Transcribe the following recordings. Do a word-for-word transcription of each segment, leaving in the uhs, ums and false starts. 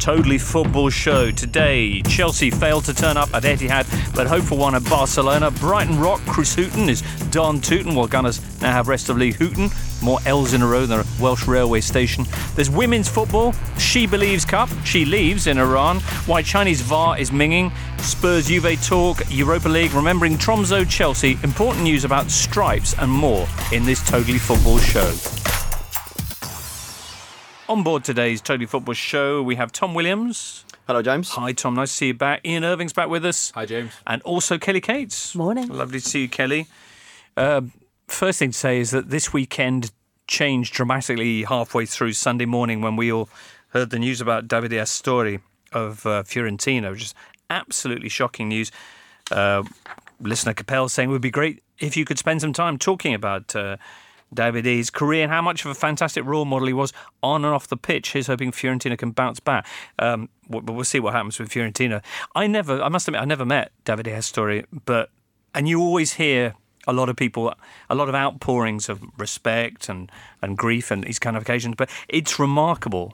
Totally Football Show. Today, Chelsea failed to turn up at Etihad, but hope for one at Barcelona. Brighton Rock, Chris Hughton is Don Tooten, while Gunners now have rest of Lee Houghton. More L's in a row than a Welsh railway station. There's women's football, She Believes Cup, She Leaves in Iran. Why Chinese V A R is minging. Spurs Juve talk, Europa League, remembering Tromso Chelsea, important news about stripes and more in this Totally Football Show. On board today's Totally Football Show, we have Tom Williams. Hello, James. Hi, Tom. Nice to see you back. Ian Irving's back with us. Hi, James. And also Kelly Cates. Morning. Lovely to see you, Kelly. Uh, first thing to say is that this weekend changed dramatically halfway through Sunday morning when we all heard the news about Davide Astori of uh, Fiorentina, which is absolutely shocking news. Uh, listener Capel saying it would be great if you could spend some time talking about uh, Davide's career and how much of a fantastic role model he was on and off the pitch. He's hoping Fiorentina can bounce back. Um, but we'll see what happens with Fiorentina. I never, I must admit, I never met Davide Astori, but and you always hear a lot of people, a lot of outpourings of respect and, and grief and these kind of occasions. But it's remarkable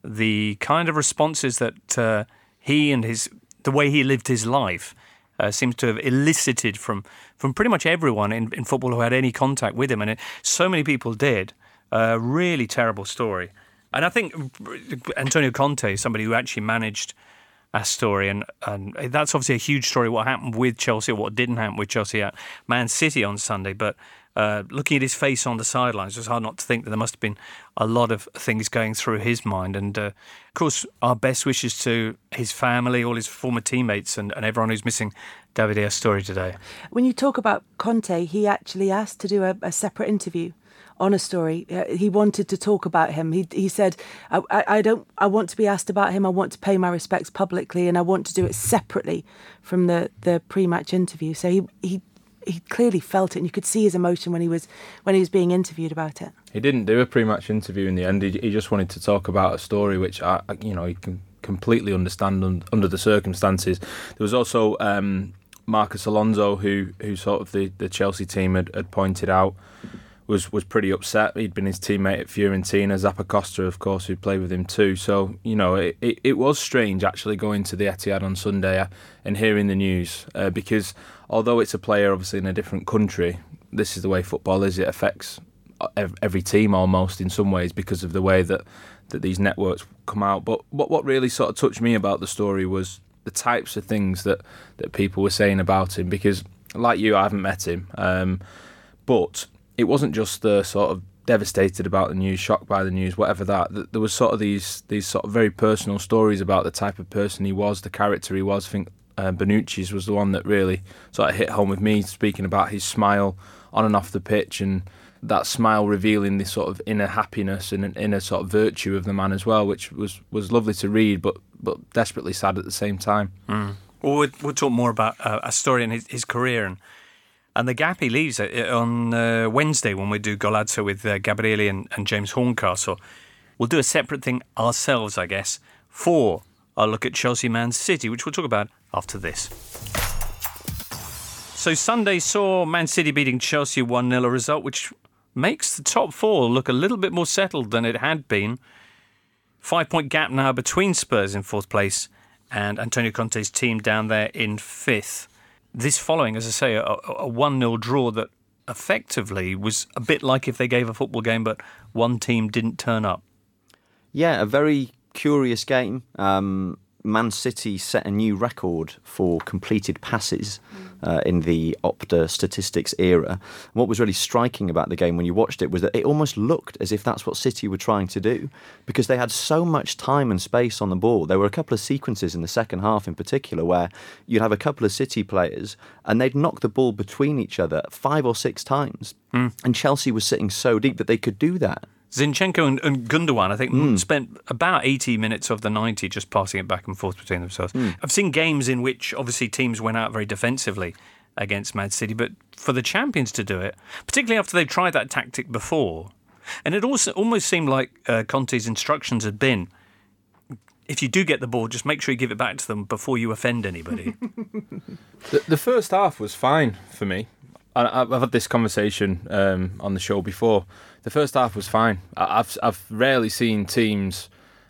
the kind of responses that uh, he and his the way he lived his life Uh, seems to have elicited from, from pretty much everyone in, in football who had any contact with him. And it, so many people did. A uh, really terrible story. And I think Antonio Conte is somebody who actually managed Astori. And, and that's obviously a huge story, what happened with Chelsea or what didn't happen with Chelsea at Man City on Sunday. But uh, looking at his face on the sidelines, it was hard not to think that there must have been a lot of things going through his mind. And, uh, of course, our best wishes to his family, all his former teammates and, and everyone who's missing Davide Astori today. When you talk about Conte, he actually asked to do a, a separate interview on Astori. Uh, he wanted to talk about him. He he said, I, I, I don't. I want to be asked about him. I want to pay my respects publicly, and I want to do it separately from the, the pre-match interview. So he he he clearly felt it, and you could see his emotion when he was when he was being interviewed about it. He didn't do a pre-match interview in the end. He, he just wanted to talk about a story, which I, you know, he can completely understand un, under the circumstances. There was also um, Marcos Alonso, who who sort of the, the Chelsea team had, had pointed out, was was pretty upset. He'd been his teammate at Fiorentina. Zappacosta, of course, who played with him too. So, you know, it, it, it was strange actually going to the Etihad on Sunday and hearing the news uh, because although it's a player obviously in a different country, this is the way football is. It affects every team almost in some ways because of the way that, that these networks come out. But what, what really sort of touched me about the story was the types of things that, that people were saying about him because, like you, I haven't met him. Um, but it wasn't just the sort of devastated about the news, shocked by the news, whatever that. There was sort of these these sort of very personal stories about the type of person he was, the character he was. I think uh, Bonucci's was the one that really sort of hit home with me, speaking about his smile on and off the pitch and that smile revealing this sort of inner happiness and an inner sort of virtue of the man as well, which was, was lovely to read, but but desperately sad at the same time. Mm. Well, well, we'll talk more about uh, Astori and his, his career and And the gap he leaves on uh, Wednesday when we do Golazzo with uh, Gabriele and, and James Horncastle. We'll do a separate thing ourselves, I guess, for our look at Chelsea Man City, which we'll talk about after this. So Sunday saw Man City beating Chelsea one nil, a result which makes the top four look a little bit more settled than it had been. Five-point gap now between Spurs in fourth place and Antonio Conte's team down there in fifth. This following, as I say, a, a one nil draw that effectively was a bit like if they gave a football game but one team didn't turn up. Yeah, a very curious game. Um, Man City set a new record for completed passes uh, in the Opta statistics era. And what was really striking about the game when you watched it was that it almost looked as if that's what City were trying to do because they had so much time and space on the ball. There were a couple of sequences in the second half in particular where you'd have a couple of City players and they'd knock the ball between each other five or six times. Mm. And Chelsea was sitting so deep that they could do that. Zinchenko and, and Gundogan, I think, mm. spent about eighty minutes of the ninety just passing it back and forth between themselves. Mm. I've seen games in which, obviously, teams went out very defensively against Man City, but for the champions to do it, particularly after they've tried that tactic before, and it also almost seemed like uh, Conte's instructions had been, if you do get the ball, just make sure you give it back to them before you offend anybody. the, the first half was fine for me. I, I've had this conversation um, on the show before. The first half was fine. I've I've rarely seen teams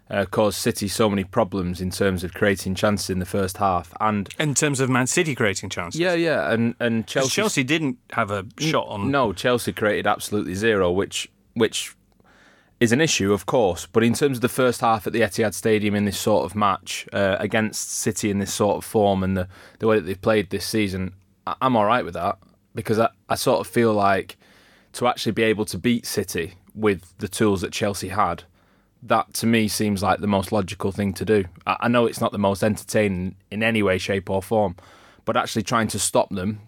uh, caused City so many problems in terms of creating chances in the first half. And in terms of Man City creating chances. Yeah, yeah, and and Chelsea Chelsea didn't have a shot on. No, Chelsea created absolutely zero, which which is an issue, of course. But in terms of the first half at the Etihad Stadium in this sort of match uh, against City in this sort of form and the the way that they've played this season, I- I'm all right with that, because I, I sort of feel like to actually be able to beat City with the tools that Chelsea had, that to me seems like the most logical thing to do. I, I know it's not the most entertaining in any way, shape or form, but actually trying to stop them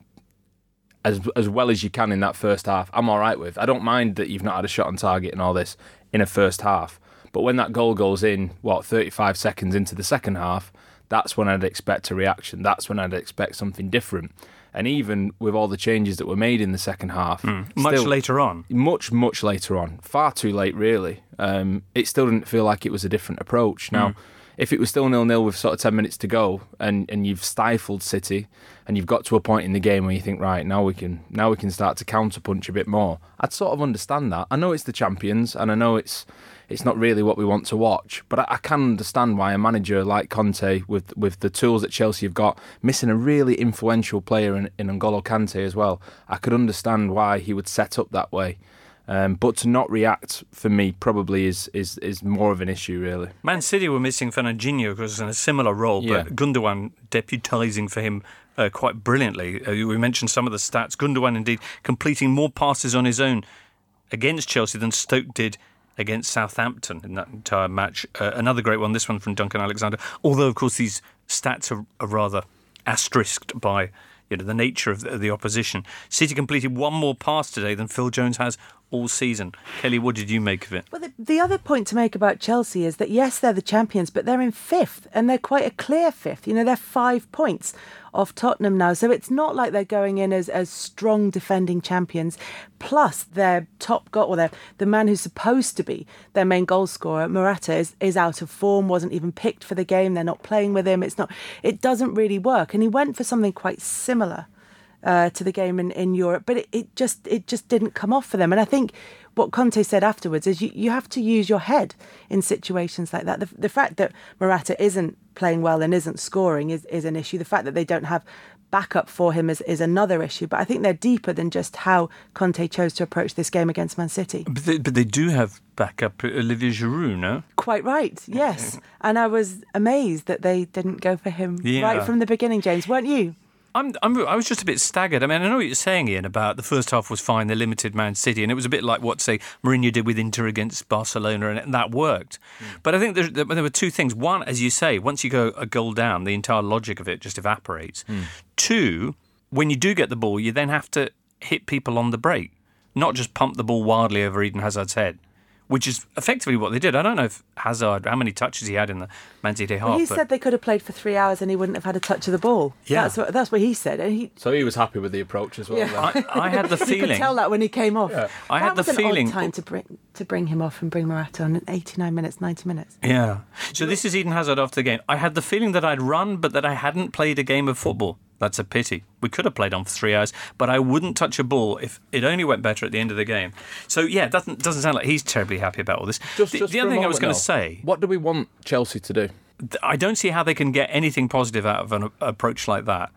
as as well as you can in that first half, I'm all right with. I don't mind that you've not had a shot on target and all this in a first half, but when that goal goes in, what, thirty-five seconds into the second half, that's when I'd expect a reaction. That's when I'd expect something different. And even with all the changes that were made in the second half, mm. much still, later on, much much later on, far too late really. Um, it still didn't feel like it was a different approach. Now, mm. if it was still nil nil with sort of ten minutes to go, and, and you've stifled City, and you've got to a point in the game where you think, right, now we can now we can start to counterpunch a bit more, I'd sort of understand that. I know it's the champions, and I know it's it's not really what we want to watch, but I, I can understand why a manager like Conte, with with the tools that Chelsea have got, missing a really influential player in, in N'Golo Kante as well, I could understand why he would set up that way. Um, but to not react, for me, probably is, is is more of an issue, really. Man City were missing Fernandinho because in a similar role, Yeah. but Gundogan deputising for him uh, quite brilliantly. Uh, we mentioned some of the stats. Gundogan, indeed, completing more passes on his own against Chelsea than Stoke did against Southampton in that entire match. Uh, another great one, this one from Duncan Alexander. Although, of course, these stats are, are rather asterisked by you know the nature of the, of the opposition. City completed one more pass today than Phil Jones has all season. Kelly, what did you make of it? Well, the, the other point to make about Chelsea is that, yes, they're the champions, but they're in fifth, and they're quite a clear fifth. You know, they're five points off Tottenham now. So it's not like they're going in as, as strong defending champions. Plus, their top goal, or their, the man who's supposed to be their main goal scorer, Morata, is, is out of form, wasn't even picked for the game. They're not playing with him. It's not. It doesn't really work. And he went for something quite similar Uh, to the game in, in Europe, but it, it just it just didn't come off for them. And I think what Conte said afterwards is you, you have to use your head in situations like that. The, the fact that Morata isn't playing well and isn't scoring is, is an issue. The fact that they don't have backup for him is, is another issue. But I think they're deeper than just how Conte chose to approach this game against Man City. But they, but they do have backup Olivier Giroud, no? Quite right, yes. And I was amazed that they didn't go for him Yeah. right from the beginning, James, weren't you? I'm, I'm, I was just a bit staggered. I mean, I know what you're saying, Ian, about the first half was fine, they limited Man City, and it was a bit like what, say, Mourinho did with Inter against Barcelona, and that worked. Mm. But I think there, there were two things. One, as you say, once you go a goal down, the entire logic of it just evaporates. Mm. Two, when you do get the ball, you then have to hit people on the break, not just pump the ball wildly over Eden Hazard's head, which is effectively what they did. I don't know if Hazard, how many touches he had in the Man City half. Well, he but said they could have played for three hours and he wouldn't have had a touch of the ball. Yeah. That's what, that's what he said. And he, So he was happy with the approach as well. Yeah. then. I, I had the you feeling. could tell that when he came off. Yeah. I that had the was an feeling- odd time to bring to bring him off and bring Morata on in eighty-nine minutes, ninety minutes. Yeah. So this is Eden Hazard after the game. I had the feeling that I'd run, but that I hadn't played a game of football. That's a pity. We could have played on for three hours, but I wouldn't touch a ball if it only went better at the end of the game. So, yeah, it doesn't, doesn't sound like he's terribly happy about all this. Just, the just the for other a thing I was moment going to now, say, what do we want Chelsea to do? th- I don't see how they can get anything positive out of an a- approach like that.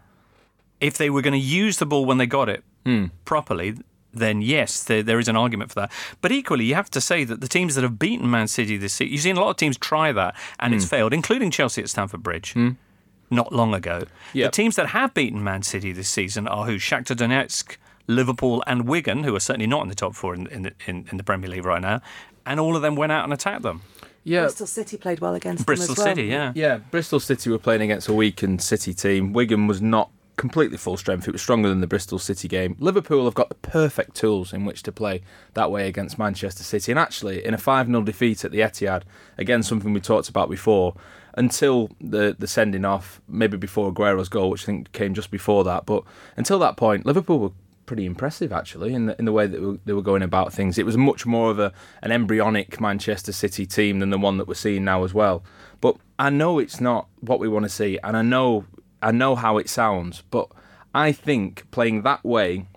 If they were going to use the ball when they got it Hmm. properly, then yes, there, there is an argument for that. But equally, you have to say that the teams that have beaten Man City this season, you've seen a lot of teams try that and it's failed, including Chelsea at Stamford Bridge. Not long ago. Yep. The teams that have beaten Man City this season are who? Shakhtar Donetsk, Liverpool and Wigan, who are certainly not in the top four in, in, the, in, in the Premier League right now. And all of them went out and attacked them. Yeah, Bristol City played well against Bristol them as well. City, yeah. yeah. Bristol City were playing against a weakened City team. Wigan was not completely full strength. It was stronger than the Bristol City game. Liverpool have got the perfect tools in which to play that way against Manchester City. And actually, in a five nil defeat at the Etihad, again, something we talked about before, until the, the sending off, maybe before Aguero's goal, which I think came just before that. But until that point, Liverpool were pretty impressive, actually, in the, in the way that they were, they were going about things. It was much more of a an embryonic Manchester City team than the one that we're seeing now as well. But I know it's not what we want to see, and I know I know how it sounds, but I think playing that way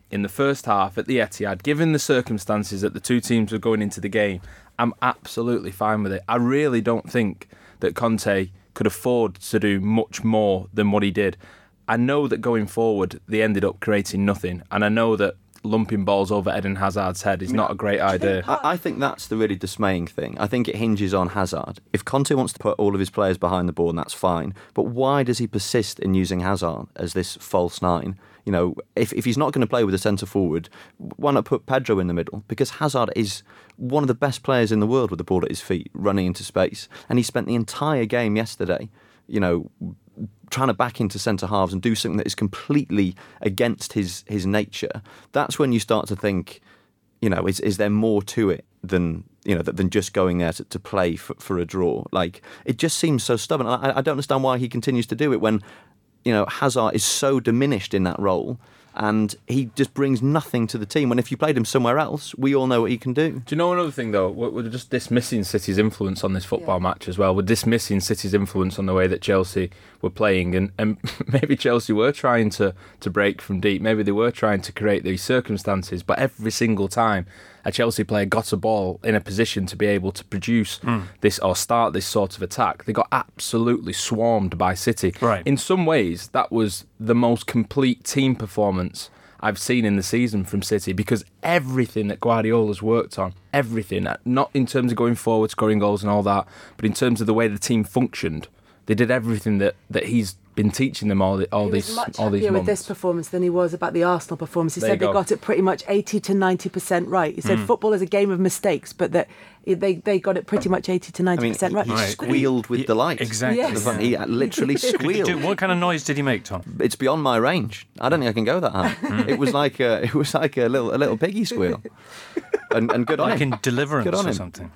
in the first half at the Etihad, given the circumstances that the two teams were going into the game, I'm absolutely fine with it. I really don't think that Conte could afford to do much more than what he did. I know that going forward, they ended up creating nothing, and I know that lumping balls over Eden Hazard's head is not a great idea. I, I think that's the really dismaying thing. I think it hinges on Hazard. If Conte wants to put all of his players behind the ball, and that's fine, but why does he persist in using Hazard as this false nine? You know, if, if he's not going to play with a centre forward, why not put Pedro in the middle? Because Hazard is one of the best players in the world with the ball at his feet, running into space. And he spent the entire game yesterday, you know, trying to back into centre halves and do something that is completely against his his nature. That's when you start to think, you know, is is there more to it than you know than just going there to, to play for, for a draw? Like, it just seems so stubborn. I, I don't understand why he continues to do it when, you know, Hazard is so diminished in that role. And he just brings nothing to the team. When if you played him somewhere else, we all know what he can do. Do you know another thing, though? We're just dismissing City's influence on this football yeah. match as well. We're dismissing City's influence on the way that Chelsea were playing. And, and maybe Chelsea were trying to, to break from deep. Maybe they were trying to create these circumstances. But every single time a Chelsea player got a ball in a position to be able to produce mm. this or start this sort of attack, they got absolutely swarmed by City. Right. In some ways, that was the most complete team performance I've seen in the season from City, because everything that Guardiola's worked on, everything, not in terms of going forward, scoring goals and all that, but in terms of the way the team functioned, they did everything that, that he's been teaching them all, the, all he these was much all these happier months. with this performance than he was about the Arsenal performance. He There said you they go. got it pretty much eighty to ninety percent right. He said Mm. football is a game of mistakes, but that they they got it pretty much eighty to I ninety mean, percent he, right. he Right. squealed with Yeah, delight. exactly. Yes. He literally squealed. Dude, what kind of noise did he make, Tom? It's beyond my range. I don't think I can go that high. It was like a, it was like a little a little piggy squeal. And, and good on Like him. in Deliverance Good on or him. something.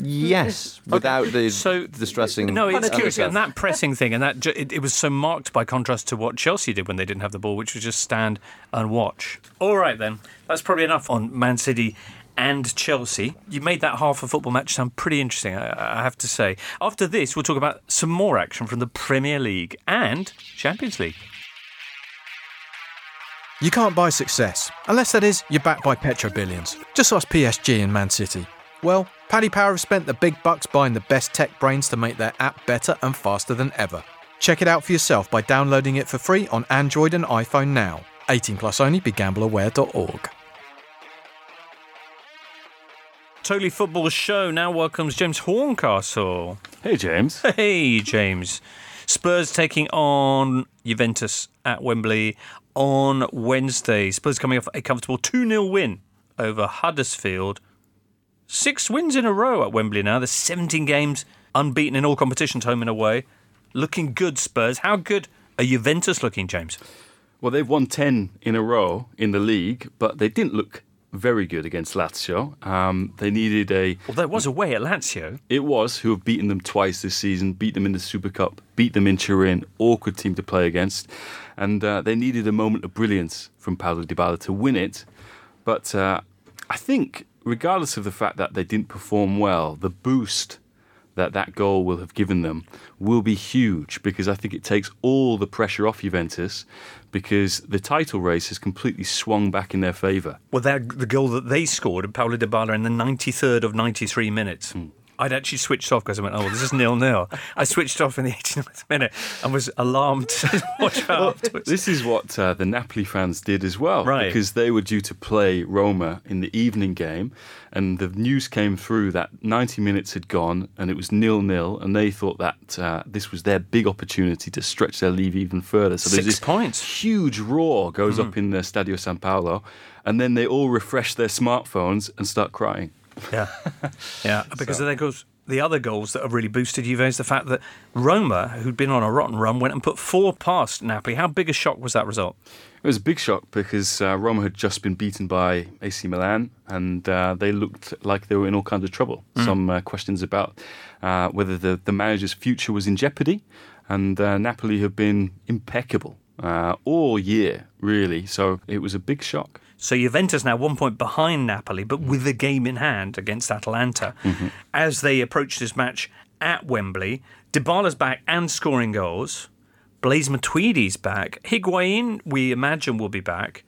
Yes, without the So- distressing. No, it's Honestly. curious, and that pressing thing, and that ju- it, it was so marked by contrast to what Chelsea did when they didn't have the ball, which was just stand and watch. All right, then, that's probably enough on Man City and Chelsea. You made that half a football match sound pretty interesting, I, I have to say. After this, we'll talk about some more action from the Premier League and Champions League. You can't buy success, unless that is you're backed by Petrobillions. Just ask P S G and Man City. Well, Paddy Power have spent the big bucks buying the best tech brains to make their app better and faster than ever. Check it out for yourself by downloading it for free on Android and iPhone now. eighteen plus only, be gamble aware dot org. Totally Football Show now welcomes James Horncastle. Hey, James. Hey, James. Spurs taking on Juventus at Wembley on Wednesday. Spurs coming off a comfortable two nil win over Huddersfield. Six wins in a row at Wembley now. There's seventeen games, unbeaten in all competitions, home and away. Looking good, Spurs. How good are Juventus looking, James? Well, they've won ten in a row in the league, but they didn't look very good against Lazio. Um, they needed a... Well, there was away at Lazio. It was, who have beaten them twice this season, beat them in the Super Cup, beat them in Turin, awkward team to play against. And uh, they needed a moment of brilliance from Paulo Dybala to win it. But uh, I think, regardless of the fact that they didn't perform well, the boost that that goal will have given them will be huge, because I think it takes all the pressure off Juventus, because the title race has completely swung back in their favour. Well, that, the goal that they scored, Paulo Dybala, in the ninety-third of ninety-three minutes. Mm. I'd actually switched off because I went, oh, this is nil-nil. I switched off in the eighty-ninth minute and was alarmed to watch that afterwards. This is what uh, the Napoli fans did as well, right? Because they were due to play Roma in the evening game, and the news came through that ninety minutes had gone and it was nil-nil, and they thought that uh, this was their big opportunity to stretch their lead even further. So Six there's this points. huge roar goes mm. up in the Stadio San Paolo, and then they all refresh their smartphones and start crying. Yeah, yeah, because So. there goes the other goals that have really boosted Juve is the fact that Roma, who'd been on a rotten run, went and put four past Napoli. How big a shock was that result? It was a big shock because uh, Roma had just been beaten by A C Milan, and uh, they looked like they were in all kinds of trouble. Mm. Some uh, questions about uh, whether the, the manager's future was in jeopardy, and uh, Napoli have been impeccable uh, all year, really. So it was a big shock. So Juventus now one point behind Napoli, but with the game in hand against Atalanta. Mm-hmm. As they approach this match at Wembley, Dybala's back and scoring goals. Blaise Matuidi's back. Higuain, we imagine, will be back.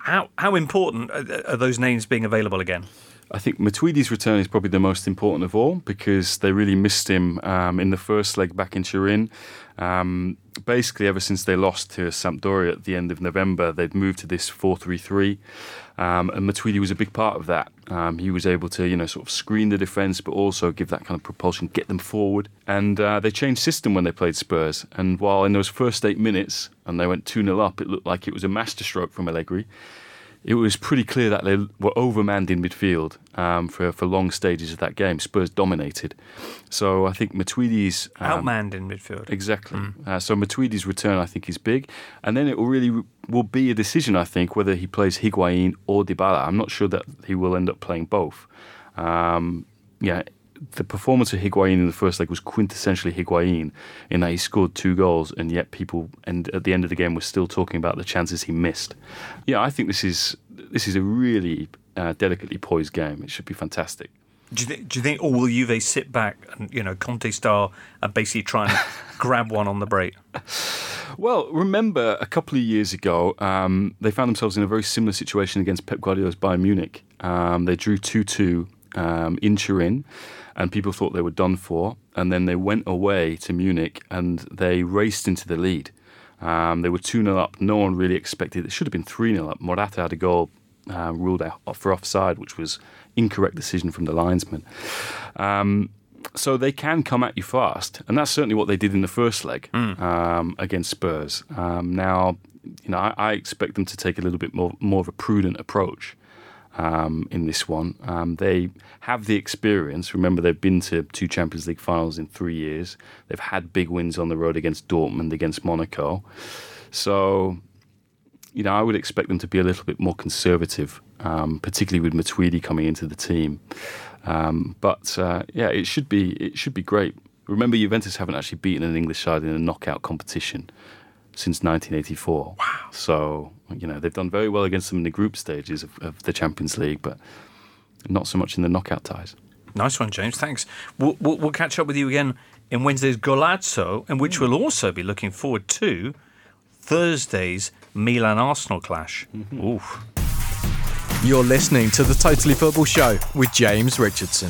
How how important are, are those names being available again? I think Matuidi's return is probably the most important of all because they really missed him um, in the first leg back in Turin. Um, basically, ever since they lost to Sampdoria at the end of November, they'd moved to this four three three, um, and Matuidi was a big part of that. Um, he was able to, you know, sort of screen the defence, but also give that kind of propulsion, get them forward. And uh, they changed system when they played Spurs. And while in those first eight minutes, and they went two nil up, it looked like it was a masterstroke from Allegri. It was pretty clear that they were overmanned in midfield um, for, for long stages of that game. Spurs dominated. So I think Matuidi's... Um, Outmanned in midfield. Exactly. Mm. Uh, so Matuidi's return, I think, is big. And then it will really will be a decision, I think, whether he plays Higuain or Dybala. I'm not sure that he will end up playing both. Um, yeah, the performance of Higuain in the first leg was quintessentially Higuain in that he scored two goals and yet people and at the end of the game were still talking about the chances he missed. Yeah, I think this is this is a really uh, delicately poised game. It should be fantastic. Do you, think, do you think all will Juve sit back and, you know, Conte style and basically try and grab one on the break? Well, remember a couple of years ago, um, they found themselves in a very similar situation against Pep Guardiola's Bayern Munich. Um, they drew two two um, in Turin. And people thought they were done for. And then they went away to Munich and they raced into the lead. Um, they were two nil up. No one really expected it. It should have been three nil up. Morata had a goal uh, ruled out for offside, which was incorrect decision from the linesman. Um, so they can come at you fast. And that's certainly what they did in the first leg mm. um, against Spurs. Um, now, you know, I, I expect them to take a little bit more, more of a prudent approach. Um, in this one. Um, they have the experience. Remember, they've been to two Champions League finals in three years. They've had big wins on the road against Dortmund, against Monaco. So, you know, I would expect them to be a little bit more conservative, um, particularly with Matuidi coming into the team. Um, but, uh, yeah, it should be it should be great. Remember, Juventus haven't actually beaten an English side in a knockout competition since nineteen eighty-four. Wow. So, you know, they've done very well against them in the group stages of, of the Champions League, but not so much in the knockout ties. Nice one, James. Thanks. We'll, we'll, we'll catch up with you again in Wednesday's Golazzo, in which we'll also be looking forward to Thursday's Milan-Arsenal clash. Mm-hmm. Oof. You're listening to the Totally Football Show with James Richardson.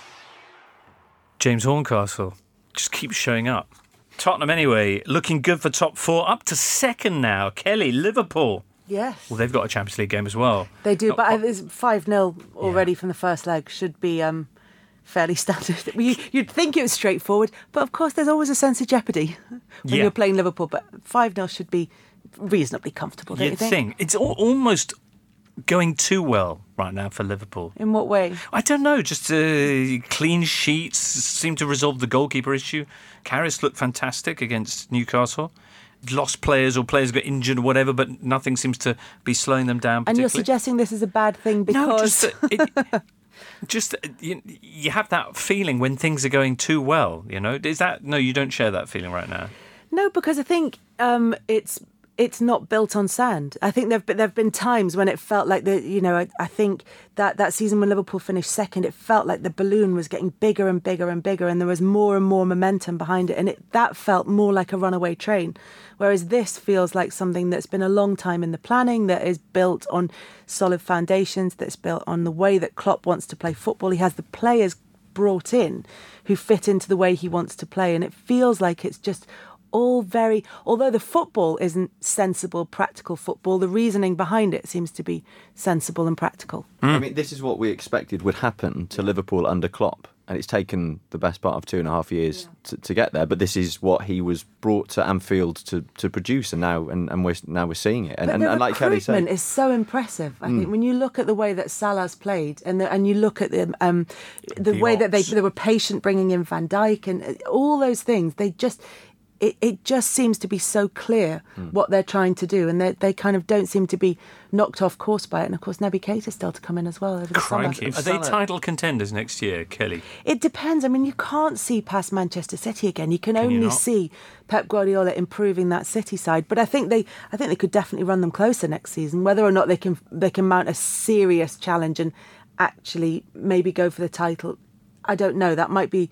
James Horncastle just keeps showing up. Tottenham, anyway, looking good for top four, up to second now. Kelly, Liverpool. Yes. Well, they've got a Champions League game as well. They do, Not but quite... it's five nil already yeah. from the first leg. Should be um, fairly standard. you, you'd think it was straightforward, but of course there's always a sense of jeopardy when yeah. you're playing Liverpool. But five nil should be reasonably comfortable, don't You'd you think? think. It's al- almost going too well right now for Liverpool. In what way? I don't know, just uh, clean sheets seem to resolve the goalkeeper issue. Karius looked fantastic against Newcastle. Lost players or players got injured or whatever, but nothing seems to be slowing them down And you're particularly. suggesting this is a bad thing because... No, just, uh, it, just uh, you, you have that feeling when things are going too well, you know? Is that... No, you don't share that feeling right now. No, because I think um, it's it's not built on sand. I think there've been, there've been times when it felt like the you know I, I think that that season when Liverpool finished second, it felt like the balloon was getting bigger and bigger and bigger, and there was more and more momentum behind it, and it that felt more like a runaway train. Whereas this feels like something that's been a long time in the planning, that is built on solid foundations, that's built on the way that Klopp wants to play football. He has the players brought in who fit into the way he wants to play, and it feels like it's just all very, although the football isn't sensible, practical football, the reasoning behind it seems to be sensible and practical. Mm. I mean, this is what we expected would happen to Liverpool under Klopp, and it's taken the best part of two and a half years yeah. to, to get there. But this is what he was brought to Anfield to, to produce, and now and, and we're now we're seeing it. And, but and, the and like Kelly said, recruitment is so impressive. I mm. think when you look at the way that Salah's played, and the, and you look at the um, the, the way that they they were patient bringing in Van Dijk and all those things, they just. It, it just seems to be so clear mm. what they're trying to do, and they they kind of don't seem to be knocked off course by it. And of course, Naby Keita's still to come in as well over the Crikey. summer. Are they title contenders next year, Kelly? It depends. I mean, you can't see past Manchester City again. You can, can only you see Pep Guardiola improving that City side. But I think they, I think they could definitely run them closer next season. Whether or not they can, they can mount a serious challenge and actually maybe go for the title, I don't know. That might be.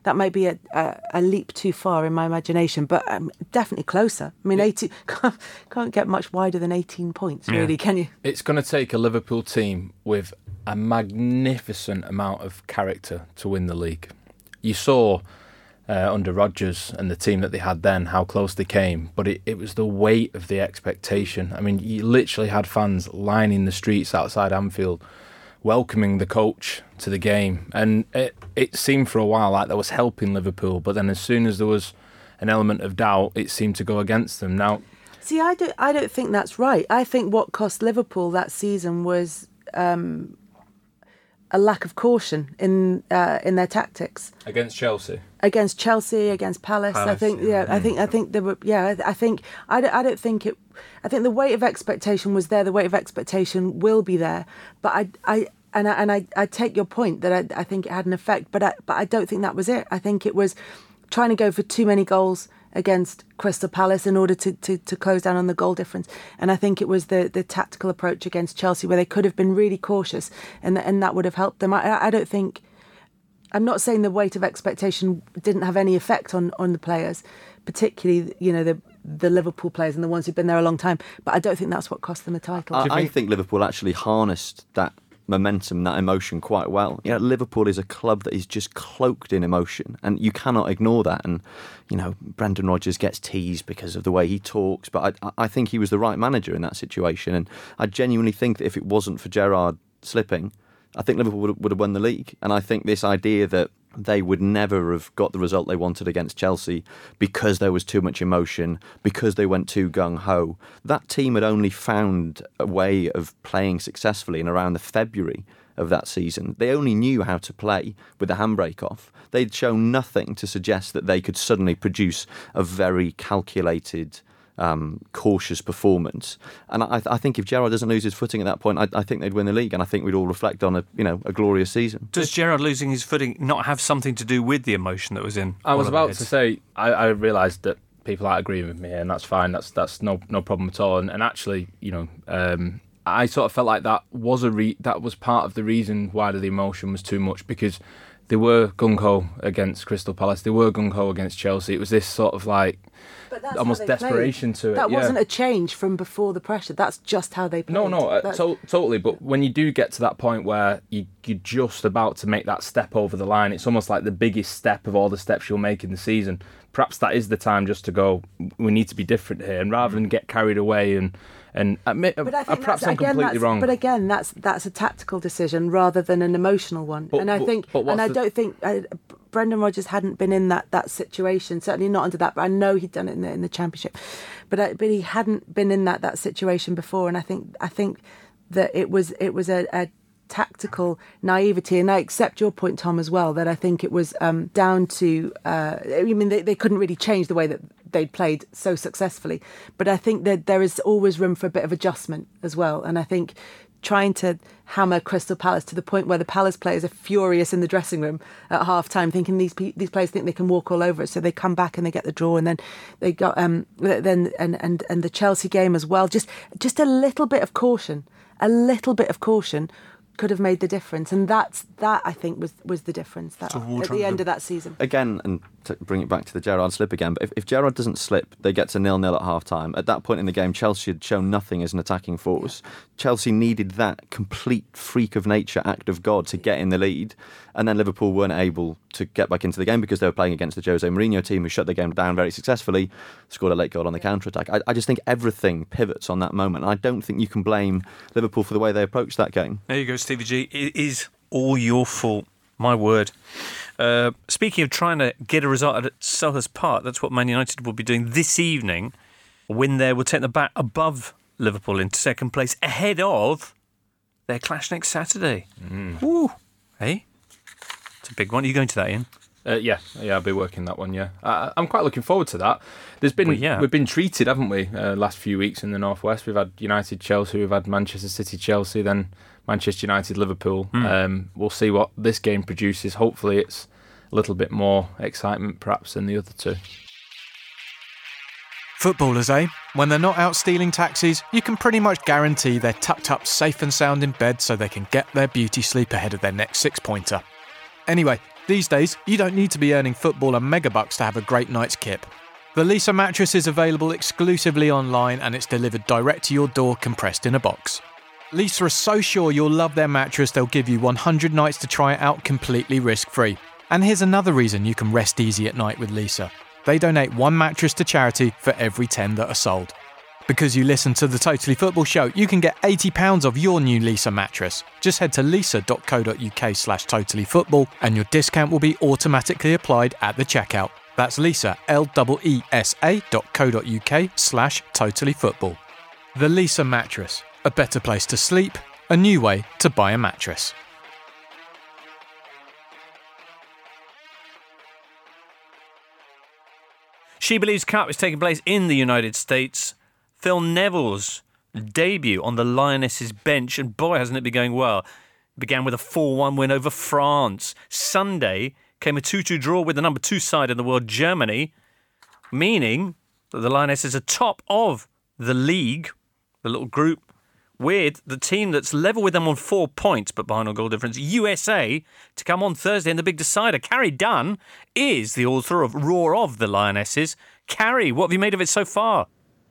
that might be a, a, a leap too far in my imagination, but um, definitely closer. I mean, eighteen can't, can't get much wider than eighteen points, really, yeah. can you? It's going to take a Liverpool team with a magnificent amount of character to win the league. You saw uh, under Rodgers and the team that they had then how close they came, but it, it was the weight of the expectation. I mean, you literally had fans lining the streets outside Anfield welcoming the coach to the game, and it, it seemed for a while like that was helping Liverpool, but then as soon as there was an element of doubt, it seemed to go against them. Now, see, I don't, I don't think that's right. I think what cost Liverpool that season was um, a lack of caution in uh, in their tactics against Chelsea. Against Chelsea, against Palace, Palace I think. Yeah, yeah, I think. I think there were. Yeah, I think. I don't, I don't think it. I think the weight of expectation was there. The weight of expectation will be there. But I, I, and I, and I, I take your point that I, I think it had an effect. But I, but I don't think that was it. I think it was trying to go for too many goals against Crystal Palace in order to, to, to close down on the goal difference. And I think it was the, the tactical approach against Chelsea where they could have been really cautious, and and that would have helped them. I, I don't think. I'm not saying the weight of expectation didn't have any effect on, on the players, particularly, you know, the the Liverpool players and the ones who've been there a long time. But I don't think that's what cost them the title. I, I think Liverpool actually harnessed that momentum, that emotion quite well. You know, Liverpool is a club that is just cloaked in emotion, and you cannot ignore that. And, you know, Brendan Rodgers gets teased because of the way he talks, but I, I think he was the right manager in that situation. And I genuinely think that if it wasn't for Gerrard slipping, I think Liverpool would have, would have won the league. And I think this idea that they would never have got the result they wanted against Chelsea because there was too much emotion, because they went too gung-ho. That team had only found a way of playing successfully in around the February of that season. They only knew how to play with the handbrake off. They'd shown nothing to suggest that they could suddenly produce a very calculated, Um, cautious performance. And I, I think if Gerrard doesn't lose his footing at that point, I, I think they'd win the league, and I think we'd all reflect on a you know a glorious season. Does Gerrard losing his footing not have something to do with the emotion that was in? I was about to say, I, I realised that people aren't agreeing with me, and that's fine. That's that's no no problem at all. And, and actually, you know, um, I sort of felt like that was a re- that was part of the reason why the emotion was too much, because they were gung-ho against Crystal Palace. They were gung-ho against Chelsea. It was this sort of like almost desperation played. to it. That yeah. wasn't a change from before the pressure. That's just how they played. No, no, uh, to- totally. But when you do get to that point where you, you're just about to make that step over the line, it's almost like the biggest step of all the steps you'll make in the season. Perhaps that is the time just to go, we need to be different here. And rather than get carried away and... And admit, but I think perhaps I'm again, completely wrong. But again, that's that's a tactical decision rather than an emotional one. But, and I but, think, but and I the... don't think uh, Brendan Rodgers hadn't been in that, that situation. Certainly not under that. But I know he'd done it in the in the Championship, but uh, but he hadn't been in that, that situation before. And I think I think that it was it was a, a tactical naivety, and I accept your point, Tom, as well, that I think it was um, down to uh, I mean they, they couldn't really change the way that they'd played so successfully, but I think that there is always room for a bit of adjustment as well. And I think trying to hammer Crystal Palace to the point where the Palace players are furious in the dressing room at half time, thinking these pe- these players think they can walk all over it, so they come back and they get the draw, and then they got um then and and and the Chelsea game as well, just just a little bit of caution a little bit of caution could have made the difference, and that's that I think was was the difference that at the end of that season. Again, and to bring it back to the Gerrard slip again, but if, if Gerrard doesn't slip, they get to nil-nil at half-time. At that point in the game, Chelsea had shown nothing as an attacking force. Yeah. Chelsea needed that complete freak of nature act of God to get in the lead, and then Liverpool weren't able to get back into the game because they were playing against the Jose Mourinho team, who shut the game down very successfully, scored a late goal on the counter-attack. I, I just think everything pivots on that moment, and I don't think you can blame Liverpool for the way they approached that game. There you go, Stevie G. It is all your fault. My word. Uh, speaking of trying to get a result at Selhurst Park, that's what Man United will be doing this evening. A win there will take them back above Liverpool into second place, ahead of their clash next Saturday. Mm. Woo! Hey? It's a big one. Are you going to that, Ian? Uh, yeah, yeah, I'll be working that one. Yeah, uh, I'm quite looking forward to that. There's been well, yeah. we've been treated, haven't we? Uh, last few weeks in the Northwest, we've had United, Chelsea, we've had Manchester City, Chelsea, then Manchester United, Liverpool. Mm. Um, we'll see what this game produces. Hopefully, it's a little bit more excitement, perhaps, than the other two. Footballers, eh? When they're not out stealing taxis, you can pretty much guarantee they're tucked up safe and sound in bed so they can get their beauty sleep ahead of their next six-pointer. Anyway, These days, you don't need to be earning football and megabucks to have a great night's kip. The Lisa mattress is available exclusively online and it's delivered direct to your door compressed in a box. Lisa are so sure you'll love their mattress they'll give you one hundred nights to try it out completely risk-free. And here's another reason you can rest easy at night with Lisa. They donate one mattress to charity for every ten that are sold. Because you listen to the Totally Football Show, you can get eighty pounds off your new Lisa mattress. Just head to lisa.co.uk slash totallyfootball and your discount will be automatically applied at the checkout. That's Lisa, L-E-E-S-A dot co.uk slash totallyfootball. The Lisa mattress. A better place to sleep, a new way to buy a mattress. She Believes Cup is taking place in the United States. Phil Neville's debut on the Lionesses bench, and boy, hasn't it been going well. It began with a four one win over France. Sunday came a two two draw with the number two side in the world, Germany, meaning that the Lionesses are top of the league, the little group, with the team that's level with them on four points, but behind on goal difference, U S A, to come on Thursday in the big decider. Carrie Dunn is the author of Roar of the Lionesses. Carrie, what have you made of it so far?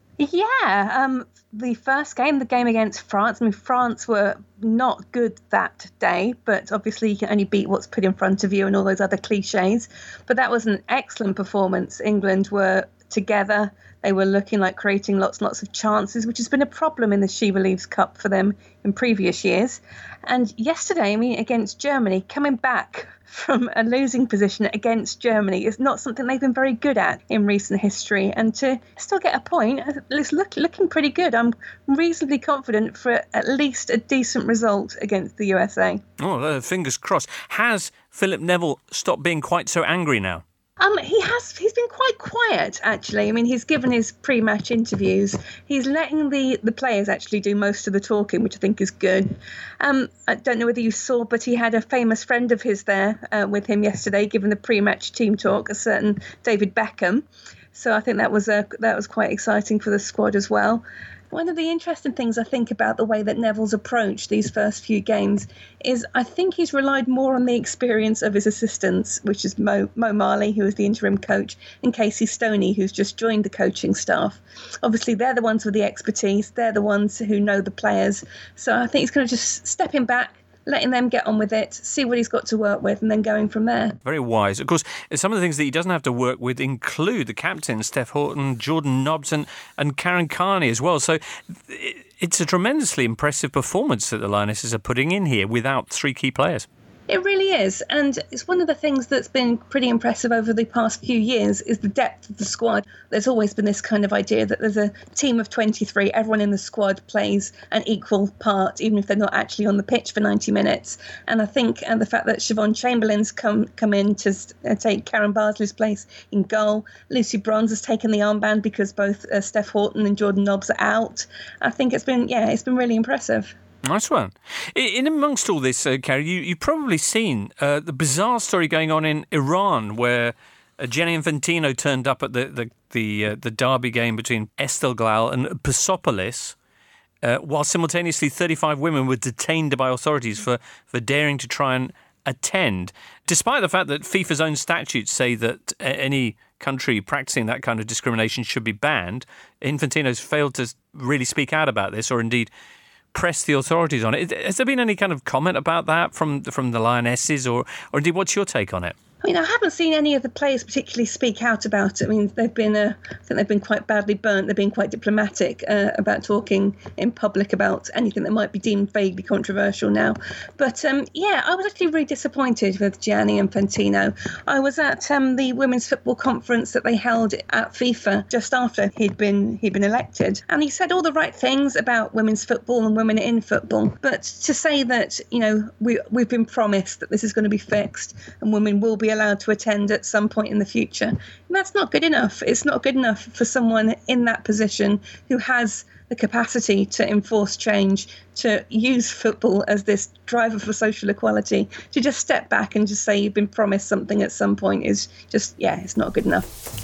Yeah, um, the first game, the game against France, I mean, France were not good that day, but obviously you can only beat what's put in front of you and all those other cliches. But that was an excellent performance. England were together. They were looking like creating lots and lots of chances, which has been a problem in the She Believes Cup for them in previous years. And yesterday, I mean, against Germany, coming back from a losing position against Germany is not something they've been very good at in recent history. And to still get a point, it's look, looking pretty good. I'm reasonably confident for at least a decent result against the U S A. Oh, uh, fingers crossed. Has Philip Neville stopped being quite so angry now? Um, he has. He's been quite quiet, actually. I mean, he's given his pre-match interviews. He's letting the, the players actually do most of the talking, which I think is good. Um, I don't know whether you saw, but he had a famous friend of his there uh, with him yesterday, giving the pre-match team talk, a certain David Beckham. So I think that was a, that was quite exciting for the squad as well. One of the interesting things I think about the way that Neville's approached these first few games is I think he's relied more on the experience of his assistants, which is Mo, Mo Marley, who is the interim coach, and Casey Stoney, who's just joined the coaching staff. Obviously, they're the ones with the expertise. They're the ones who know the players. So I think he's going to just stepping back, letting them get on with it, see what he's got to work with, and then going from there. Very wise. Of course, some of the things that he doesn't have to work with include the captains, Steph Houghton, Jordan Nobbs, and, and Karen Carney as well. So it's a tremendously impressive performance that the Lionesses are putting in here without three key players. It really is. And it's one of the things that's been pretty impressive over the past few years is the depth of the squad. There's always been this kind of idea that there's a team of twenty-three, everyone in the squad plays an equal part, even if they're not actually on the pitch for ninety minutes. And I think and the fact that Siobhan Chamberlain's come come in to uh, take Karen Barsley's place in goal. Lucy Bronze has taken the armband because both uh, Steph Houghton and Jordan Nobbs are out. I think it's been, yeah, it's been really impressive. Nice one. In amongst all this, uh, Carrie, you, you've probably seen uh, the bizarre story going on in Iran where uh, Gianni Infantino turned up at the the the, uh, the derby game between Esteghlal and Persepolis, uh, while simultaneously thirty-five women were detained by authorities for, for daring to try and attend, despite the fact that FIFA's own statutes say that uh, any country practicing that kind of discrimination should be banned. Infantino's failed to really speak out about this, or indeed press the authorities on it. Has there been any kind of comment about that from from the Lionesses, or or indeed what's your take on it? I mean, I haven't seen any of the players particularly speak out about it. I mean, they've been, uh, I think they've been quite badly burnt. They've been quite diplomatic uh, about talking in public about anything that might be deemed vaguely controversial now. But um, yeah, I was actually really disappointed with Gianni Infantino. I was at um, the Women's Football Conference that they held at FIFA just after he'd been he'd been elected, and he said all the right things about women's football and women in football. But to say that, you know, we we've been promised that this is going to be fixed and women will be allowed to attend at some point in the future, and that's not good enough. It's not good enough for someone in that position who has the capacity to enforce change, to use football as this driver for social equality, to just step back and just say you've been promised something at some point is just, yeah, it's not good enough.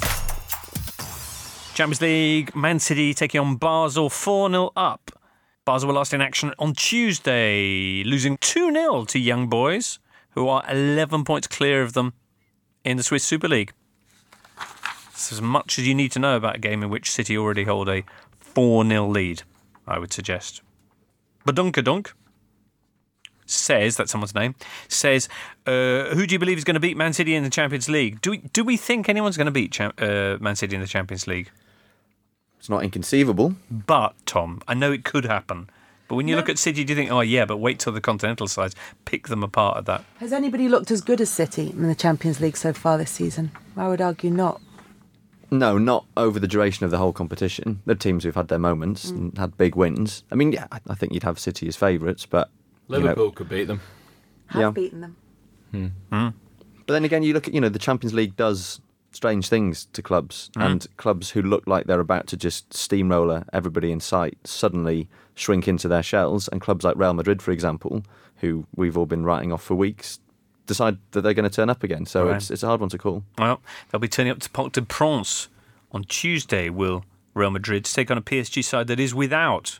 Champions League, Man City taking on Basel, four nil up. Basel were last in action on Tuesday, losing two nil to Young Boys. who are eleven points clear of them in the Swiss Super League. It's as much as you need to know about a game in which City already hold a four nil lead, I would suggest. Badunkadunk says, that's someone's name, says, uh, who do you believe is going to beat Man City in the Champions League? Do we, do we think anyone's going to beat Cham- uh, Man City in the Champions League? It's not inconceivable. But, Tom, I know it could happen. But when you no. look at City, do you think, oh, yeah, but wait till the continental sides pick them apart at that? Has anybody looked as good as City in the Champions League so far this season? I would argue not. No, not over the duration of the whole competition. The teams who've had their moments mm. and had big wins. I mean, yeah, I think you'd have City as favourites, but... Liverpool you know, could beat them. Have yeah. beaten them. Hmm. Mm. But then again, you look at, you know, the Champions League does strange things to clubs, mm. and clubs who look like they're about to just steamroller everybody in sight suddenly shrink into their shells, and clubs like Real Madrid, for example, who we've all been writing off for weeks, decide that they're going to turn up again. So right. it's it's a hard one to call. Well, they'll be turning up to Parc des Princes on Tuesday, will Real Madrid, to take on a P S G side that is without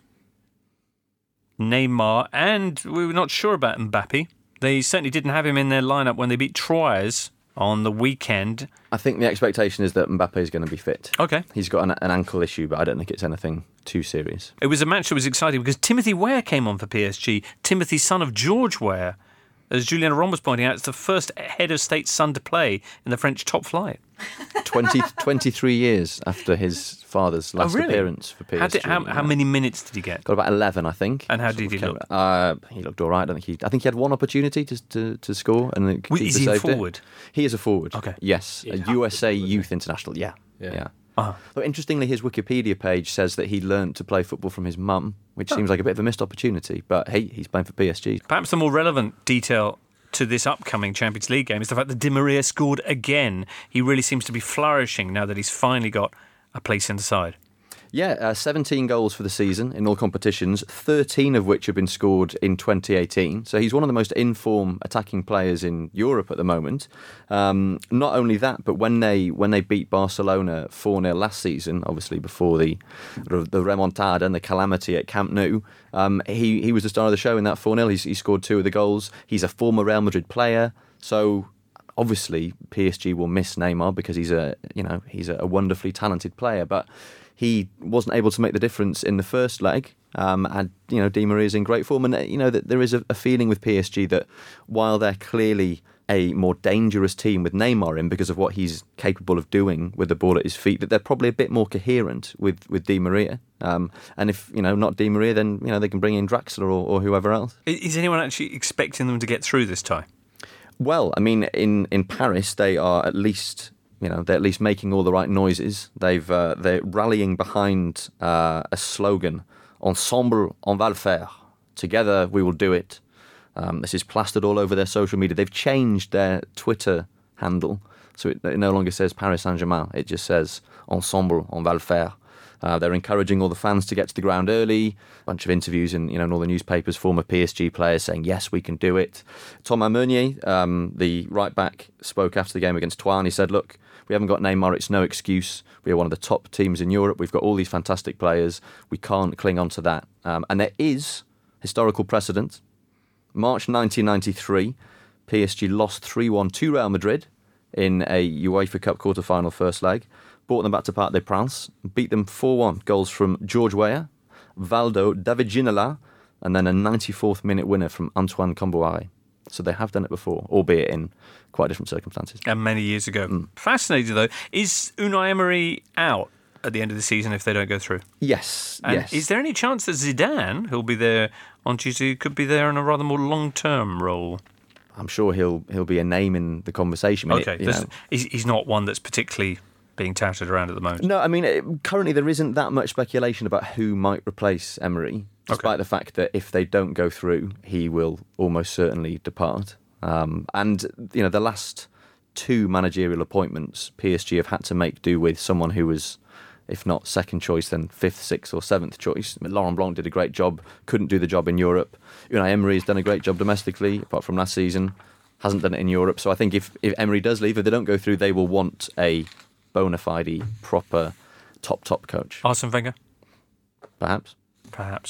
Neymar, and we were not sure about Mbappe. They certainly didn't have him in their lineup when they beat Troyes on the weekend. I think the expectation is that Mbappe is going to be fit. Okay. He's got an, an ankle issue, but I don't think it's anything too serious. It was a match that was exciting because Timothy Weah came on for P S G. Timothy, son of George Weah. As Julian Aron was pointing out, it's the first head of state son to play in the French top flight. twenty, twenty-three years after his father's last oh, really? appearance for P S G. How, did, how, how many minutes did he get? Got about eleven, I think. And how sort did he look? Uh, he looked all right. I don't think he. I think he had one opportunity to to, to score, and the Wait, is he a forward? It. He is a forward. Okay. Yes, Yeah, a U S A Youth International. Yeah, yeah. yeah. Uh-huh. But interestingly, his Wikipedia page says that he learned to play football from his mum, which oh. seems like a bit of a missed opportunity. But hey, he's playing for P S G. Perhaps the more relevant detail to this upcoming Champions League game is the fact that Di Maria scored again. He really seems to be flourishing now that he's finally got a place in the side. Yeah, uh, seventeen goals for the season in all competitions, thirteen of which have been scored in twenty eighteen. So he's one of the most in-form attacking players in Europe at the moment. Um, not only that, but when they when they beat Barcelona four nil last season, obviously before the the remontada and the calamity at Camp Nou, um, he, he was the star of the show in that four nil. He's, he scored two of the goals. He's a former Real Madrid player, so... Obviously, P S G will miss Neymar because he's a you know he's a wonderfully talented player, but he wasn't able to make the difference in the first leg. Um, and you know Di Maria is in great form, and you know that there is a, a feeling with P S G that while they're clearly a more dangerous team with Neymar in because of what he's capable of doing with the ball at his feet, that they're probably a bit more coherent with with Di Maria. Um, and if you know not Di Maria, then you know they can bring in Draxler or, or whoever else. Is anyone actually expecting them to get through this tie? Well, I mean, in, in Paris, they are at least, you know, they're at least making all the right noises. They've uh, they're rallying behind uh, a slogan: "Ensemble, on va le faire." Together, we will do it. Um, this is plastered all over their social media. They've changed their Twitter handle, so it, it no longer says Paris Saint-Germain. It just says "Ensemble, on va le faire." Uh, they're encouraging all the fans to get to the ground early. A bunch of interviews in, you know, in all the newspapers, former P S G players saying, yes, we can do it. Thomas Meunier, um, the right-back, spoke after the game against Troyes, and he said, look, we haven't got Neymar, it's no excuse. We are one of the top teams in Europe. We've got all these fantastic players. We can't cling on to that. Um, and there is historical precedent. March nineteen ninety-three, P S G lost three one to Real Madrid in a UEFA Cup quarter-final first leg. Brought them back to Parc des Princes, beat them four one. Goals from George Weah, Valdo, David Ginola, and then a ninety-fourth minute winner from Antoine Kombouaré. So they have done it before, albeit in quite different circumstances. And many years ago. Mm. Fascinating, though. Is Unai Emery out at the end of the season if they don't go through? Yes, and yes. Is there any chance that Zidane, who'll be there on Tuesday, could be there in a rather more long-term role? I'm sure he'll he'll be a name in the conversation. Okay, it, you know. he's, he's not one that's particularly being touted around at the moment. No, I mean, it, currently there isn't that much speculation about who might replace Emery, despite okay. the fact that if they don't go through, he will almost certainly depart. Um, and, you know, the last two managerial appointments, P S G have had to make do with someone who was, if not second choice, then fifth, sixth or seventh choice. I mean, Laurent Blanc did a great job, couldn't do the job in Europe. Unai Emery has done a great job domestically, apart from last season, hasn't done it in Europe. So I think if, if Emery does leave, if they don't go through, they will want a bona fide, proper, top, top coach. Arsene Wenger? Perhaps. Perhaps.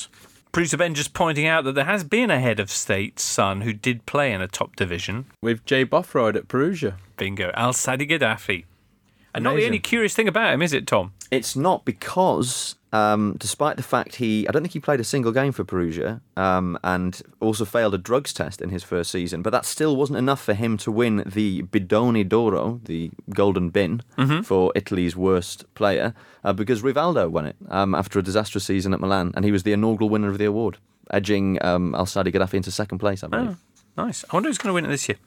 Producer Ben just pointing out that there has been a head of state's son who did play in a top division. With Jay Bothroyd at Perugia. Bingo. Al-Sadi Gaddafi. And not the Amazing. only curious thing about him, is it, Tom? It's not, because um, despite the fact he, I don't think he played a single game for Perugia, um, and also failed a drugs test in his first season, but that still wasn't enough for him to win the Bidone d'Oro, the golden bin, Mm-hmm. for Italy's worst player, uh, because Rivaldo won it um, after a disastrous season at Milan, and he was the inaugural winner of the award, edging um, Al-Sadi Gaddafi into second place, I believe. Oh, nice. I wonder who's going to win it this year.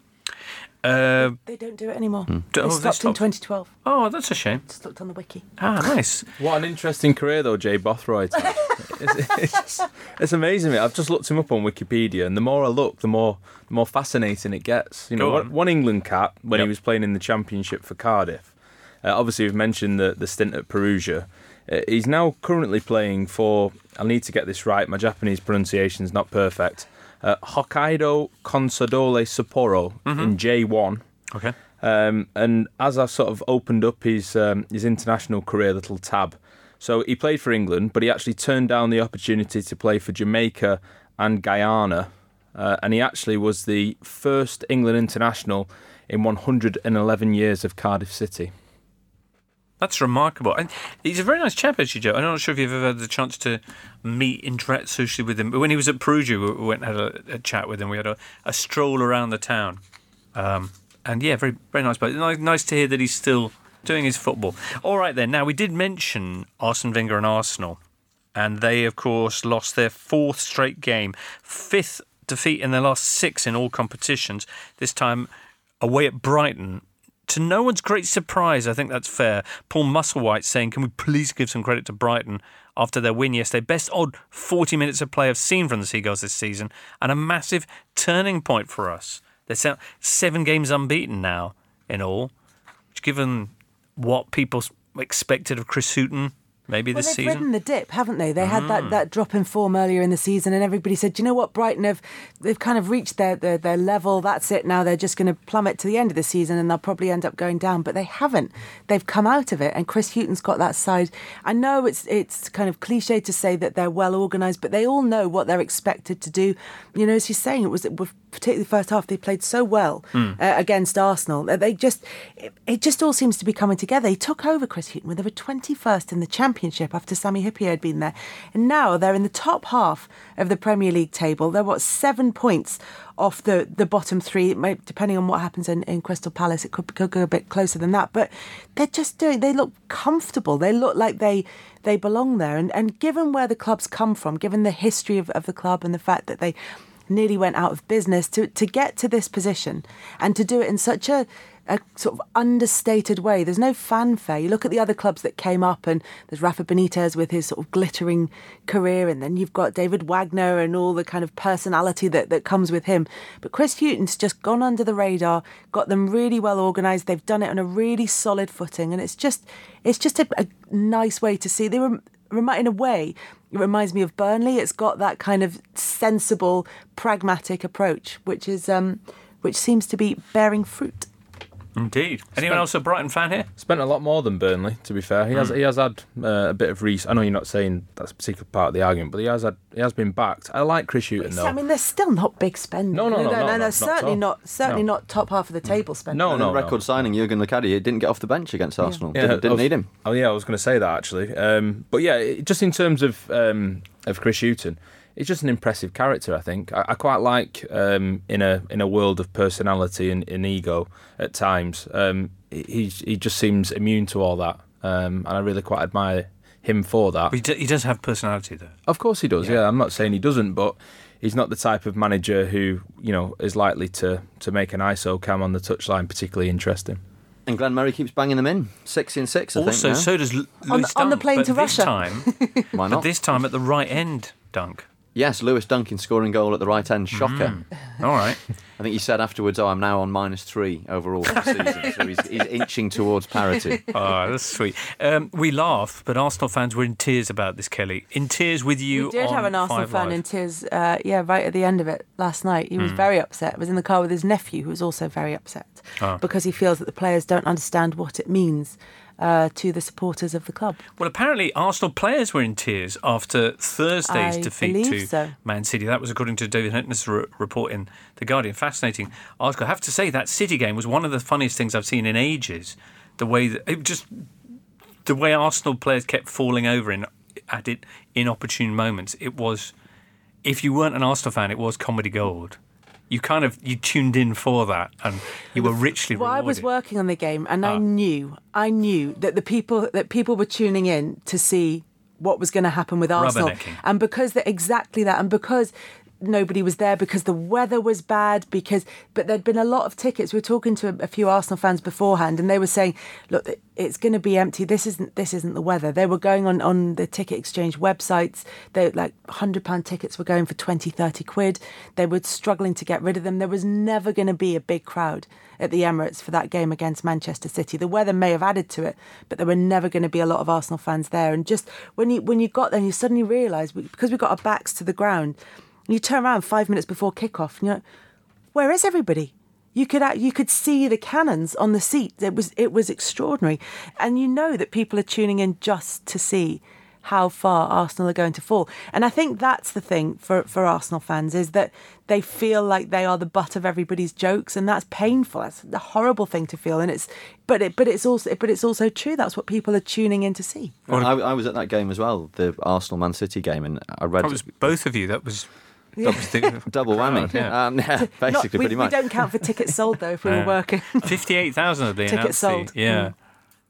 Uh, They don't do it anymore. Oh, They they stopped in stopped. twenty twelve. oh, that's a shame. Just looked on the wiki. Ah, nice. What an interesting career, though, Jay Bothroyd. it's, it's, it's amazing, mate. I've just looked him up on Wikipedia, and the more I look, the more the more fascinating it gets. You know, Go one, on. one England cap when Yep. he was playing in the Championship for Cardiff. Uh, obviously, we've mentioned the, the stint at Perugia. Uh, he's now currently playing for, I need to get this right, my Japanese pronunciation's not perfect, uh, Hokkaido Consadole Sapporo in J one. Okay. Um, and as I sort of opened up his um, his international career little tab, so he played for England, but he actually turned down the opportunity to play for Jamaica and Guyana, uh, and he actually was the first England international in one hundred eleven years of Cardiff City. That's remarkable. And he's a very nice chap, actually, Joe. I'm not sure if you've ever had the chance to meet, interact socially with him. But when he was at Perugia, we went and had a, a chat with him. We had a, a stroll around the town. Um, and yeah, very very nice. But nice, nice to hear that he's still doing his football. All right, then. Now, we did mention Arsene Wenger and Arsenal. And they, of course, lost their fourth straight game. Fifth defeat in their last six in all competitions. This time away at Brighton. To no one's great surprise, I think that's fair. Paul Musselwhite saying, can we please give some credit to Brighton after their win yesterday? Best odd forty minutes of play I've seen from the Seagulls this season, and a massive turning point for us. They're seven games unbeaten now in all, which, given what people expected of Chris Hughton maybe Well, this they've season. ridden the dip, haven't they? They had that, that drop in form earlier in the season, and everybody said, "Do you know what, Brighton have they've kind of reached their, their, their level. That's it now. They're just going to plummet to the end of the season, and they'll probably end up going down." But they haven't. They've come out of it, and Chris Hughton's got that side. I know it's it's kind of cliche to say that they're well organised, but they all know what they're expected to do. You know, as you're saying, it was particularly the first half they played so well mm. uh, against Arsenal. They just it, it just all seems to be coming together. He took over, Chris Hughton, when they were twenty-first in the Championship after Sami Hyypiä had been there, and now they're in the top half of the Premier League table. They're what seven points off the, the bottom three. Depending on what happens in, in Crystal Palace, it could, could go a bit closer than that. But they're just doing. They look comfortable. They look like they they belong there. And and given where the club's come from, given the history of, of the club and the fact that they nearly went out of business, to to get to this position and to do it in such a a sort of understated way. There's no fanfare. You look at the other clubs that came up, and there's Rafa Benitez with his sort of glittering career, and then you've got David Wagner and all the kind of personality that, that comes with him. But Chris Hughton's just gone under the radar, got them really well organised. They've done it on a really solid footing, and it's just it's just a, a nice way to see. They were, in a way, it reminds me of Burnley. It's got that kind of sensible, pragmatic approach, which is um, which seems to be bearing fruit. Indeed. Anyone else a Brighton fan here? Spent a lot more than Burnley, to be fair. He has Mm. he has had uh, a bit of res. I know you're not saying that's a particular part of the argument, but he has had he has been backed. I like Chris Hughton though. I mean, they're still not big spenders. No, no, no, no, no, no, not certainly at all. not. Certainly No. not top half of the table spenders. No, no, record no. signing Jurgen Locadia didn't get off the bench against Arsenal. Yeah, didn't didn't of- need him. Oh yeah, I was going to say that actually. Um, but yeah, it- just in terms of um, of Chris Hughton, it's just an impressive character. I think I, I quite like um, in a in a world of personality and, and ego at times. Um, he he just seems immune to all that, um, and I really quite admire him for that. He, do, he does have personality, though. Of course he does. Yeah. Yeah. I'm not saying he doesn't, but he's not the type of manager who you know is likely to to make an I S O cam on the touchline particularly interesting. And Glenn Murray keeps banging them in. Six in six, I Also, think. now. so does L- On- Lewis on the Dunk, plane but to this Russia. time, Why but not? this time at the right end, Dunk. Yes, Lewis Duncan scoring goal at the right end. Shocker. All right. I think he said afterwards, "Oh, I'm now on minus three overall for the season." So he's, he's inching towards parity. Oh, that's sweet. Um, we laugh, but Arsenal fans were in tears about this, Kelly. In tears with you. We did on have an Arsenal Five fan Live. in tears. Uh, yeah, right at the end of it last night. He was Mm. very upset. Was in the car with his nephew, who was also very upset Oh. because he feels that the players don't understand what it means uh, to the supporters of the club. Well, apparently Arsenal players were in tears after Thursday's I defeat believe to so. Man City. That was according to David Hentner's re- report in The Guardian. Fascinating article. I have to say that City game was one of the funniest things I've seen in ages. The way that it just the way Arsenal players kept falling over in at it inopportune moments. It was, if you weren't an Arsenal fan, it was comedy gold. You kind of you tuned in for that, and you were richly Well, rewarded. I was working on the game, and I Ah. knew, I knew that the people that people were tuning in to see what was going to happen with Arsenal, Rubbernecking. and because that exactly that, and because nobody was there, because the weather was bad, because but there'd been a lot of tickets. We were talking to a, a few Arsenal fans beforehand, and they were saying, "Look, it's going to be empty. This isn't this isn't the weather." They were going on on the ticket exchange websites. They like one hundred pound tickets were going for twenty, thirty quid. They were struggling to get rid of them. There was never going to be a big crowd at the Emirates for that game against Manchester City. The weather may have added to it, but there were never going to be a lot of Arsenal fans there. And just when you when you got there, and you suddenly realise, because we got our backs to the ground, you turn around five minutes before kickoff, and you're like, where is everybody? You could act- you could see the cannons on the seats. It was it was extraordinary, and you know that people are tuning in just to see how far Arsenal are going to fall. And I think that's the thing for, for Arsenal fans, is that they feel like they are the butt of everybody's jokes, and that's painful. That's a horrible thing to feel, and it's but it but it's also but it's also true. That's what people are tuning in to see. I, I was at that game as well, the Arsenal Man City game, and I read That was both of you. That was, that was the, double whammy. Yeah. Um, yeah, basically, Not, we, pretty much. we don't count for tickets sold though if we Yeah. were working. fifty-eight thousand of the Tickets announced sold. fee. Yeah. Mm.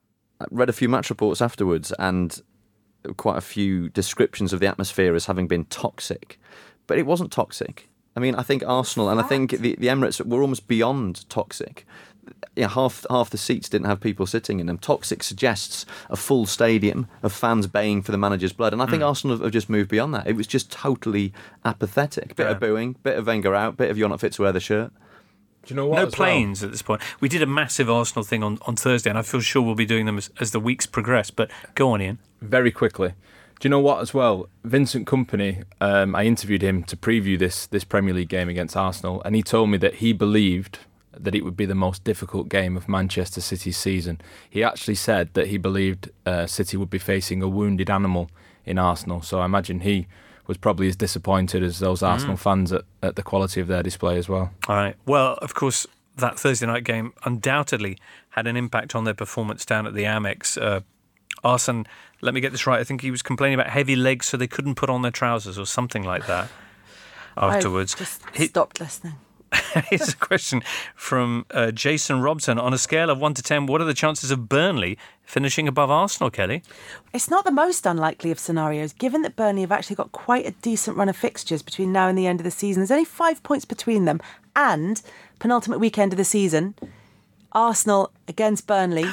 I read a few match reports afterwards, and quite a few descriptions of the atmosphere as having been toxic, but it wasn't toxic. I mean, I think Arsenal and I think the, the Emirates were almost beyond toxic. You know, half half the seats didn't have people sitting in them. Toxic suggests a full stadium of fans baying for the manager's blood, and I think Mm. Arsenal have just moved beyond that. It was just totally apathetic. Bit Yeah. of booing, bit of Wenger out, bit of you're not fit to wear the shirt. Do you know what? No as well? planes at this point. We did a massive Arsenal thing on, on Thursday, and I feel sure we'll be doing them as, as the weeks progress. But go on, Ian. Very quickly. Do you know what as well? Vincent Kompany, um, I interviewed him to preview this this Premier League game against Arsenal, and he told me that he believed that it would be the most difficult game of Manchester City's season. He actually said that he believed uh, City would be facing a wounded animal in Arsenal. So I imagine he was probably as disappointed as those Arsenal fans at, at the quality of their display as well. All right. Well, of course, that Thursday night game undoubtedly had an impact on their performance down at the Amex. Uh, Arsene, let me get this right, I think he was complaining about heavy legs so they couldn't put on their trousers or something like that afterwards. I just He- stopped listening. Here's a question from uh, Jason Robson. On a scale of one to ten, what are the chances of Burnley finishing above Arsenal, Kelly? It's not the most unlikely of scenarios, given that Burnley have actually got quite a decent run of fixtures between now and the end of the season. There's only five points between them, and penultimate weekend of the season, Arsenal against Burnley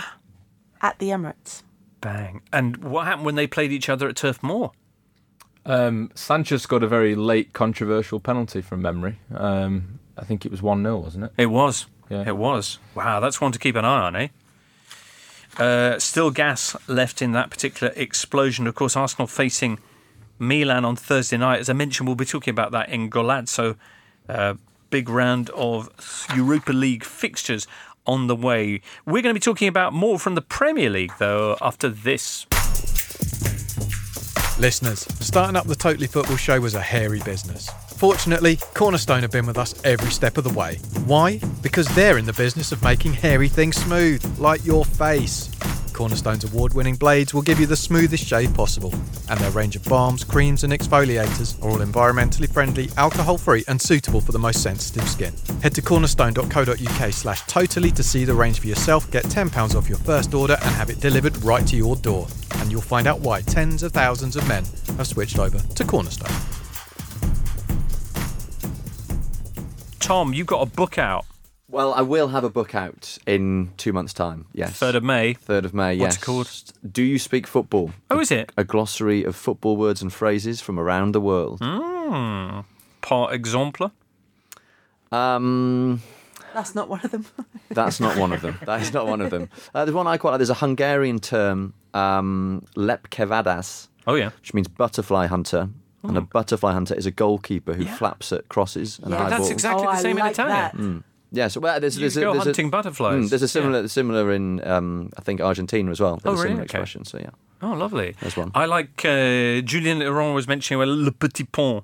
at the Emirates. Bang. And what happened when they played each other at Turf Moor? Um, Sanchez got a very late controversial penalty from memory. Um, I think it was one nil, wasn't it? It was. Yeah. It was. Wow, that's one to keep an eye on, eh? Uh, still gas left in that particular explosion. Of course, Arsenal facing Milan on Thursday night. As I mentioned, we'll be talking about that in Golazzo. Uh, big round of Europa League fixtures on the way. We're going to be talking about more from the Premier League, though, after this. Listeners, starting up the Totally Football Show was a hairy business. Fortunately, Cornerstone have been with us every step of the way. Why? Because they're in the business of making hairy things smooth, like your face. Cornerstone's award-winning blades will give you the smoothest shave possible, and their range of balms, creams and exfoliators are all environmentally friendly, alcohol-free and suitable for the most sensitive skin. Head to cornerstone.co.uk slash totally to see the range for yourself, get ten pounds off your first order and have it delivered right to your door. And you'll find out why tens of thousands of men have switched over to Cornerstone. Tom, you've got a book out. Well, I will have a book out in two months' time, yes. third of May. third of May, What's yes. it called? Do You Speak Football? Oh, is it? A glossary of football words and phrases from around the world. Mm. Par exemple. Um, That's not one of them. that's not one of them. That is not one of them. Uh, there's one I quite like. There's a Hungarian term, um, lepkevadas, Oh, yeah. which means butterfly hunter. And a butterfly hunter is a goalkeeper who Yeah. flaps at crosses and Yeah. high That's balls. exactly Oh, the I same like in Italian. that. Mm. Yeah, so well, there's, You there's, a, go there's hunting a, butterflies. mm, there's a similar Yeah. similar in um, I think Argentina as well. There's Oh, a really? similar Okay. expression. So yeah, Oh, lovely. There's one. I like uh, Julien Laurent was mentioning well, le petit pont.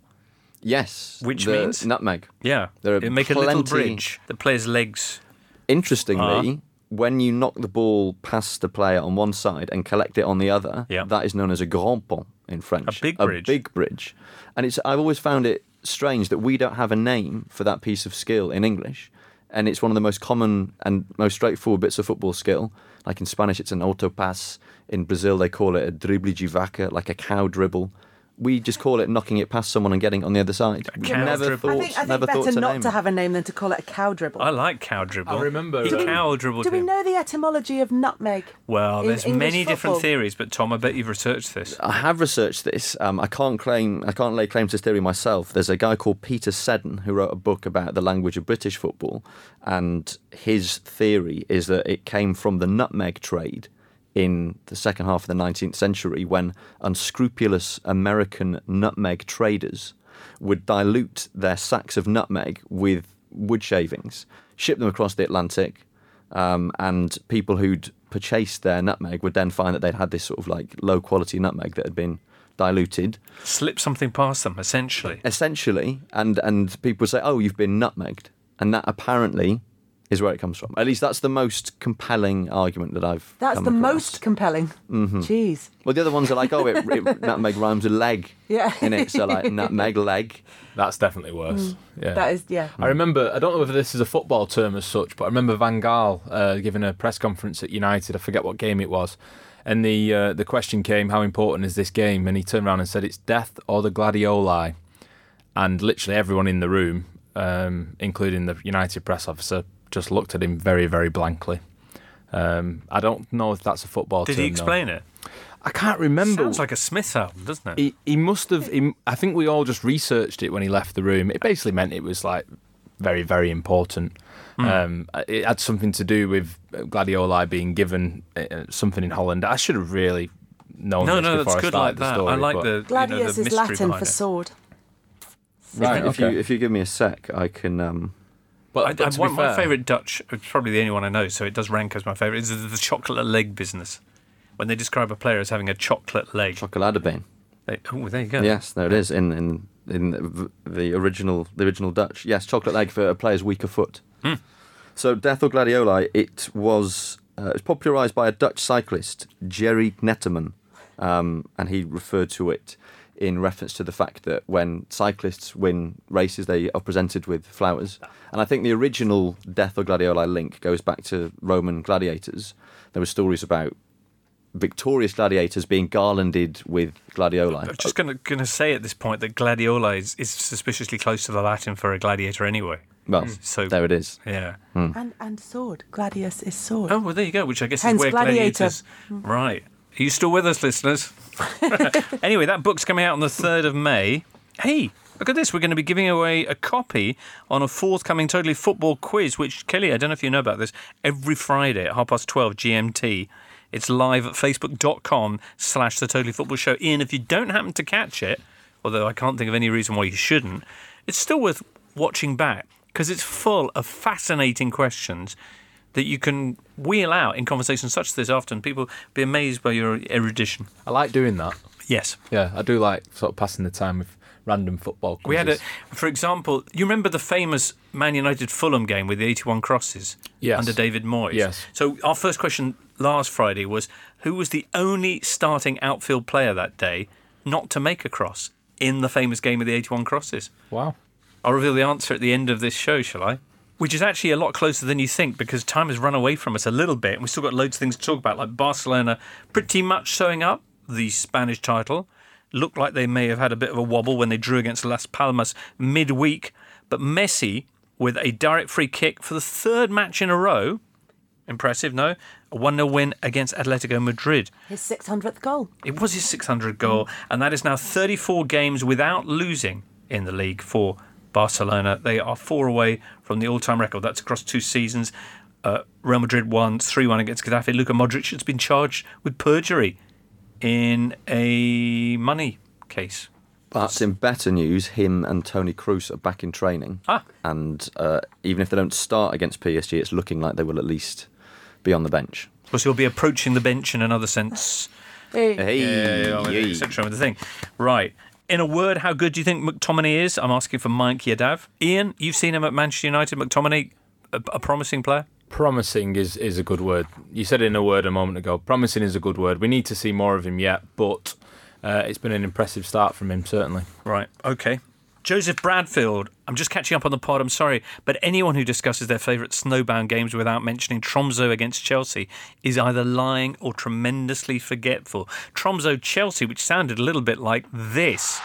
yes, Which the means? nutmeg. Yeah. There are It make a little plenty- bridge that plays legs. Interestingly, Uh-huh. when you knock the ball past the player on one side and collect it on the other, Yeah. that is known as a grand pont in French. A big bridge. A big bridge. And it's I've always found it strange that we don't have a name for that piece of skill in English. And it's one of the most common and most straightforward bits of football skill. Like in Spanish, it's an autopass. In Brazil, they call it a drible de vaca, like a cow dribble. We just call it knocking it past someone and getting on the other side. We cow never dribble. thought, I think, I think never thought better to not name to it. have a name than to call it a cow dribble. I like cow dribble. I remember, He uh, cow dribbled Do we him. know the etymology of nutmeg? Well, in there's English many different football? theories, but Tom, I bet you've researched this. I have researched this. Um, I can't claim, I can't lay claim to this theory myself. There's a guy called Peter Seddon who wrote a book about the language of British football, and his theory is that it came from the nutmeg trade in the second half of the nineteenth century, when unscrupulous American nutmeg traders would dilute their sacks of nutmeg with wood shavings, ship them across the Atlantic, um, and people who'd purchased their nutmeg would then find that they'd had this sort of like low quality nutmeg that had been diluted, Slip something past them, essentially. essentially, and and people would say, "Oh, you've been nutmegged," and that apparently is where it comes from. At least that's the most compelling argument that I've. That's come the across. most compelling. Mm-hmm. Jeez. Well, the other ones are like, oh, it, it nutmeg rhymes with leg. Yeah. In it, so like nutmeg leg. That's definitely worse. Yeah. That is, yeah. I remember, I don't know whether this is a football term as such, but I remember Van Gaal uh, giving a press conference at United. I forget what game it was. And the uh, the question came, how important is this game? And he turned around and said, it's death or the gladioli. And literally everyone in the room, um, including the United press officer, just looked at him very, very blankly. Um, I don't know if that's a football Did term. he explain it? I can't remember. Sounds like a Smith album, doesn't it? He, he must have. He, I think we all just researched it when he left the room. It basically meant it was like very, very important. Mm. Um, it had something to do with gladioli being given uh, something in Holland. I should have really known no, this no, before that's I good started like the that. story. I like but- the, you know, Gladius the is mystery Latin behind for it. sword. Right, If okay. you if you give me a sec, I can. Um, But, I, but I, to one, be my fair, favourite Dutch, it's probably the only one I know, so it does rank as my favourite, is the, the chocolate leg business. When they describe a player as having a chocolate leg. Chocoladebeen. They, oh, there you go. Yes, there it is in in in the- the original the original Dutch. Yes, chocolate leg for a player's weaker foot. Mm. So Death or Gladioli, it was uh, it was popularised by a Dutch cyclist, Jerry Netterman, um, and he referred to it in reference to the fact that when cyclists win races, they are presented with flowers. And I think the original Death or Gladioli link goes back to Roman gladiators. There were stories about victorious gladiators being garlanded with gladioli. I'm just going to say at this point that gladiola is, is suspiciously close to the Latin for a gladiator anyway. Well, So, there it is. yeah. And and sword. Gladius is sword. Oh, well, there you go, which I guess Hence is where gladiator. gladiators... Right. Are you still with us, listeners? Anyway, that book's coming out on the third of May. Hey, look at this. We're going to be giving away a copy on a forthcoming Totally Football quiz, which, Kelly, I don't know if you know about this, every Friday at half past twelve G M T. It's live at facebook.com slash the Totally Football Show. Ian, if you don't happen to catch it, although I can't think of any reason why you shouldn't, it's still worth watching back because it's full of fascinating questions that you can wheel out in conversations such as this often. People be amazed by your erudition. I like doing that. Yes. Yeah, I do like sort of passing the time with random football quizzes. We had a, for example, you remember the famous Man United Fulham game with the eighty-one crosses Yes. under David Moyes? Yes. So our first question last Friday was, who was the only starting outfield player that day not to make a cross in the famous game of the eighty-one crosses? Wow. I'll reveal the answer at the end of this show, shall I? Which is actually a lot closer than you think because time has run away from us a little bit and we've still got loads of things to talk about, like Barcelona pretty much sewing up the Spanish title. Looked like they may have had a bit of a wobble when they drew against Las Palmas midweek. But Messi, with a direct free kick for the third match in a row, impressive, no? A one nil win against Atletico Madrid. His six hundredth goal. It was his six hundredth goal, and that is now thirty-four games without losing in the league for Barcelona. They are four away from the all-time record. That's across two seasons. Uh, Real Madrid won three one against Getafe. Luka Modric has been charged with perjury in a money case. But in better news, him and Toni Kroos are back in training. Ah. And uh, even if they don't start against P S G, it's looking like they will at least be on the bench. Of course, he'll be approaching the bench in another sense. Hey. Hey, Yeah, hey. et cetera with the thing. Right. In a word, how good do you think McTominay is? I'm asking for Mike Yadav. Ian, you've seen him at Manchester United. McTominay, a, a promising player? Promising is, is a good word. You said it in a word a moment ago. Promising is a good word. We need to see more of him yet, but uh, it's been an impressive start from him, certainly. Right, okay. Joseph Bradfield, I'm just catching up on the pod, I'm sorry, but anyone who discusses their favourite snowbound games without mentioning Tromso against Chelsea is either lying or tremendously forgetful. Tromso-Chelsea, which sounded a little bit like this.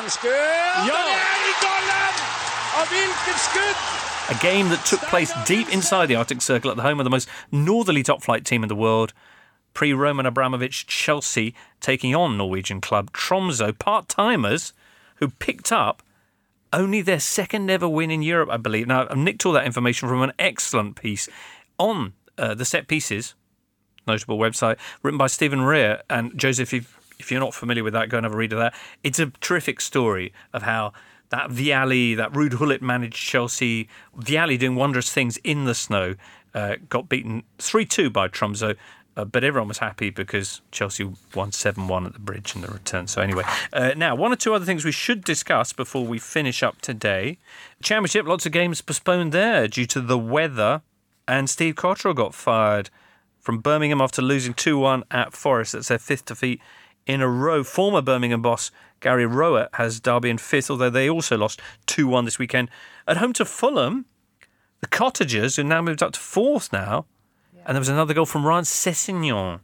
A game that took place deep inside the Arctic Circle at the home of the most northerly top-flight team in the world. Pre-Roman Abramovich Chelsea taking on Norwegian club Tromso, part-timers who picked up only their second ever win in Europe, I believe. Now, I've nicked all that information from an excellent piece on uh, the Set Pieces, notable website, written by Stephen Rear. And Joseph, if, if you're not familiar with that, go and have a read of that. It's a terrific story of how that Vialli, that Ruud Gullit managed Chelsea, Vialli doing wondrous things in the snow, uh, got beaten three two by Tromso. Uh, but everyone was happy because Chelsea won seven one at the bridge in the return. So anyway, uh, now, one or two other things we should discuss before we finish up today. Championship, lots of games postponed there due to the weather. And Steve Cotterill got fired from Birmingham after losing two one at Forest. That's their fifth defeat in a row. Former Birmingham boss Gary Rowett has Derby in fifth, although they also lost two one this weekend. At home to Fulham, the Cottagers, who now moved up to fourth now, and there was another goal from Ryan Sessegnon.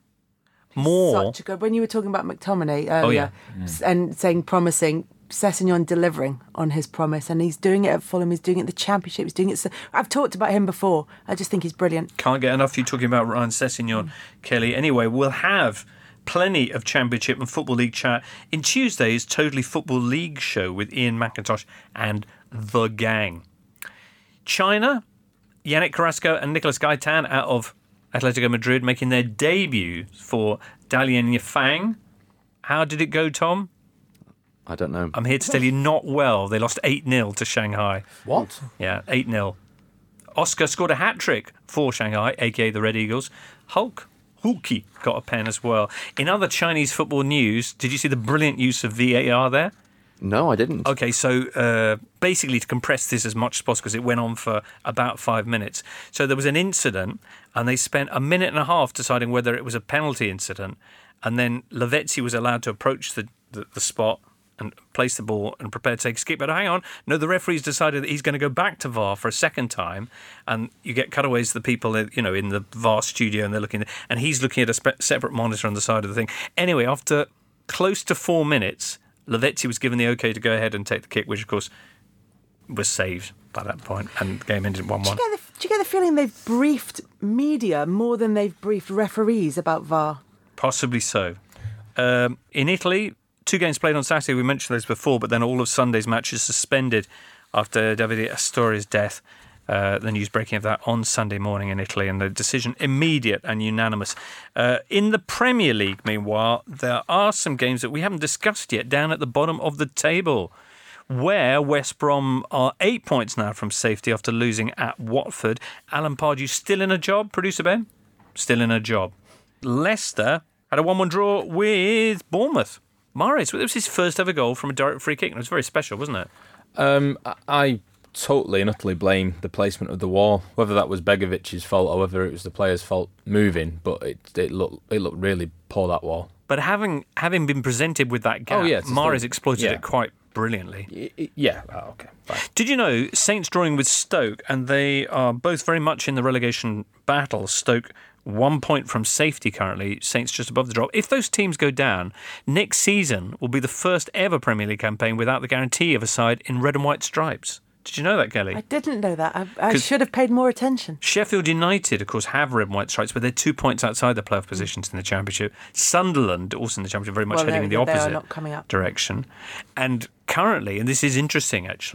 More. Such a good. When you were talking about McTominay earlier Oh, yeah. s- and saying promising, Sessegnon delivering on his promise, and he's doing it at Fulham. He's doing it at the Championship. He's doing it. So, I've talked about him before. I just think he's brilliant. Can't get enough of you talking about Ryan Sessegnon, mm. Kelly. Anyway, we'll have plenty of Championship and Football League chat in Tuesday's Totally Football League show with Ian McIntosh and the gang. China. Yannick Carrasco and Nicolas Gaitan out of Atletico Madrid making their debut for Dalian Yifang. How did it go, Tom? I don't know. I'm here to tell you not well. They lost eight nil to Shanghai. What? Yeah, eight nil. Oscar scored a hat-trick for Shanghai, a k a the Red Eagles. Hulk, Hulky got a pen as well. In other Chinese football news, did you see the brilliant use of V A R there? No, I didn't. Okay, so uh, basically to compress this as much as possible, because it went on for about five minutes. So there was an incident, and they spent a minute and a half deciding whether it was a penalty incident, and then Lavezzi was allowed to approach the, the, the spot and place the ball and prepare to take a skip. But hang on, no, the referee's decided that he's going to go back to V A R for a second time, and you get cutaways to the people, you know, in the V A R studio, and they're looking, and he's looking at a spe- separate monitor on the side of the thing. Anyway, after close to four minutes, Lavezzi was given the okay to go ahead and take the kick, which of course was saved by that point, and the game ended one one. Do you, get the, do you get the feeling they've briefed media more than they've briefed referees about V A R? Possibly so. Um, in Italy, two games played on Saturday. We mentioned those before, but then all of Sunday's matches suspended after Davide Astoria's death. Uh, the news breaking of that on Sunday morning in Italy, and the decision immediate and unanimous. Uh, in the Premier League, meanwhile, there are some games that we haven't discussed yet down at the bottom of the table, where West Brom are eight points now from safety after losing at Watford. Alan Pardew still in a job, producer Ben? Still in a job. Leicester had a one one draw with Bournemouth. Mahrez, it was his first ever goal from a direct free kick, and it was very special, wasn't it? Um, I... I... totally and utterly blame the placement of the wall, whether that was Begovic's fault or whether it was the player's fault moving, but it it looked it looked really poor, that wall. But having having been presented with that gap, oh, yeah, Mahrez still, exploited yeah. it quite brilliantly. Y- y- yeah, oh, okay, fine. Did you know Saints drawing with Stoke, and they are both very much in the relegation battle. Stoke one point from safety currently, Saints just above the drop. If those teams go down, next season will be the first ever Premier League campaign without the guarantee of a side in red and white stripes. Did you know that, Kelly? I didn't know that. I, I should have paid more attention. Sheffield United, of course, have red and white stripes, but they're two points outside the playoff positions in the Championship. Sunderland, also in the Championship, very much Well, heading in the they are opposite not coming up. direction. And currently, and this is interesting actually,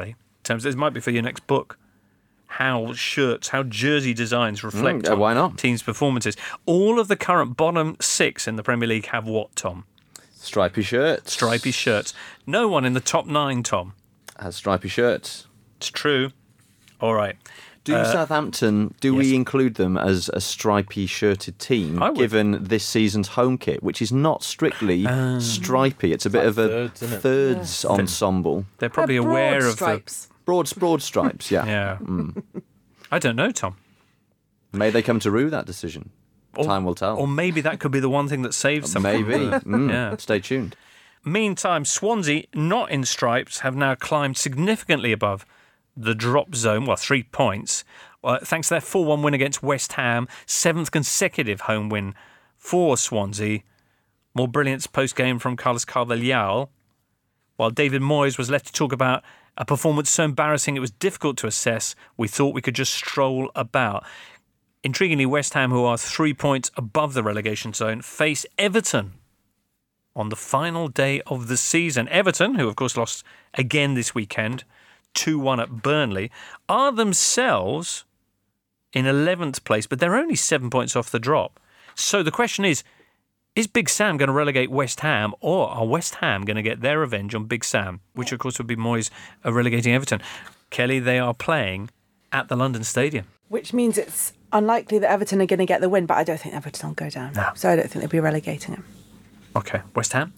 terms. This might be for your next book. How shirts, how jersey designs reflect Mm, uh, on why not? teams' performances. All of the current bottom six in the Premier League have what, Tom? Stripy shirts. Stripy shirts. No one in the top nine, Tom. Has stripy shirts. It's true. All right. Do Uh, Southampton, do yes. we include them as a stripy shirted team, I would. given this season's home kit, which is not strictly Um, stripy? It's a bit like of a thirds, isn't it? thirds ensemble. They're probably They're broad aware of stripes. Broad, broad stripes, yeah. the. Yeah. Mm. I don't know, Tom. May they come to rue that decision. Or- Time will tell. Or maybe that could be the one thing that saves them. Maybe. Mm. Yeah. Stay tuned. Meantime, Swansea, not in stripes, have now climbed significantly above the drop zone, well, three points, uh, thanks to their four one win against West Ham, seventh consecutive home win for Swansea. More brilliance post-game from Carlos Carvalhal, while David Moyes was left to talk about a performance so embarrassing it was difficult to assess. We thought we could just stroll about. Intriguingly, West Ham, who are three points above the relegation zone, face Everton on the final day of the season. Everton, who of course lost again this weekend, two one at Burnley, are themselves in eleventh place, but they're only seven points off the drop. So the question is, is Big Sam going to relegate West Ham, or are West Ham going to get their revenge on Big Sam, which of course would be Moyes uh, relegating Everton? Kelly, they are playing at the London Stadium. Which means it's unlikely that Everton are going to get the win, but I don't think Everton will go down. No. So I don't think they'll be relegating them. Okay, West Ham?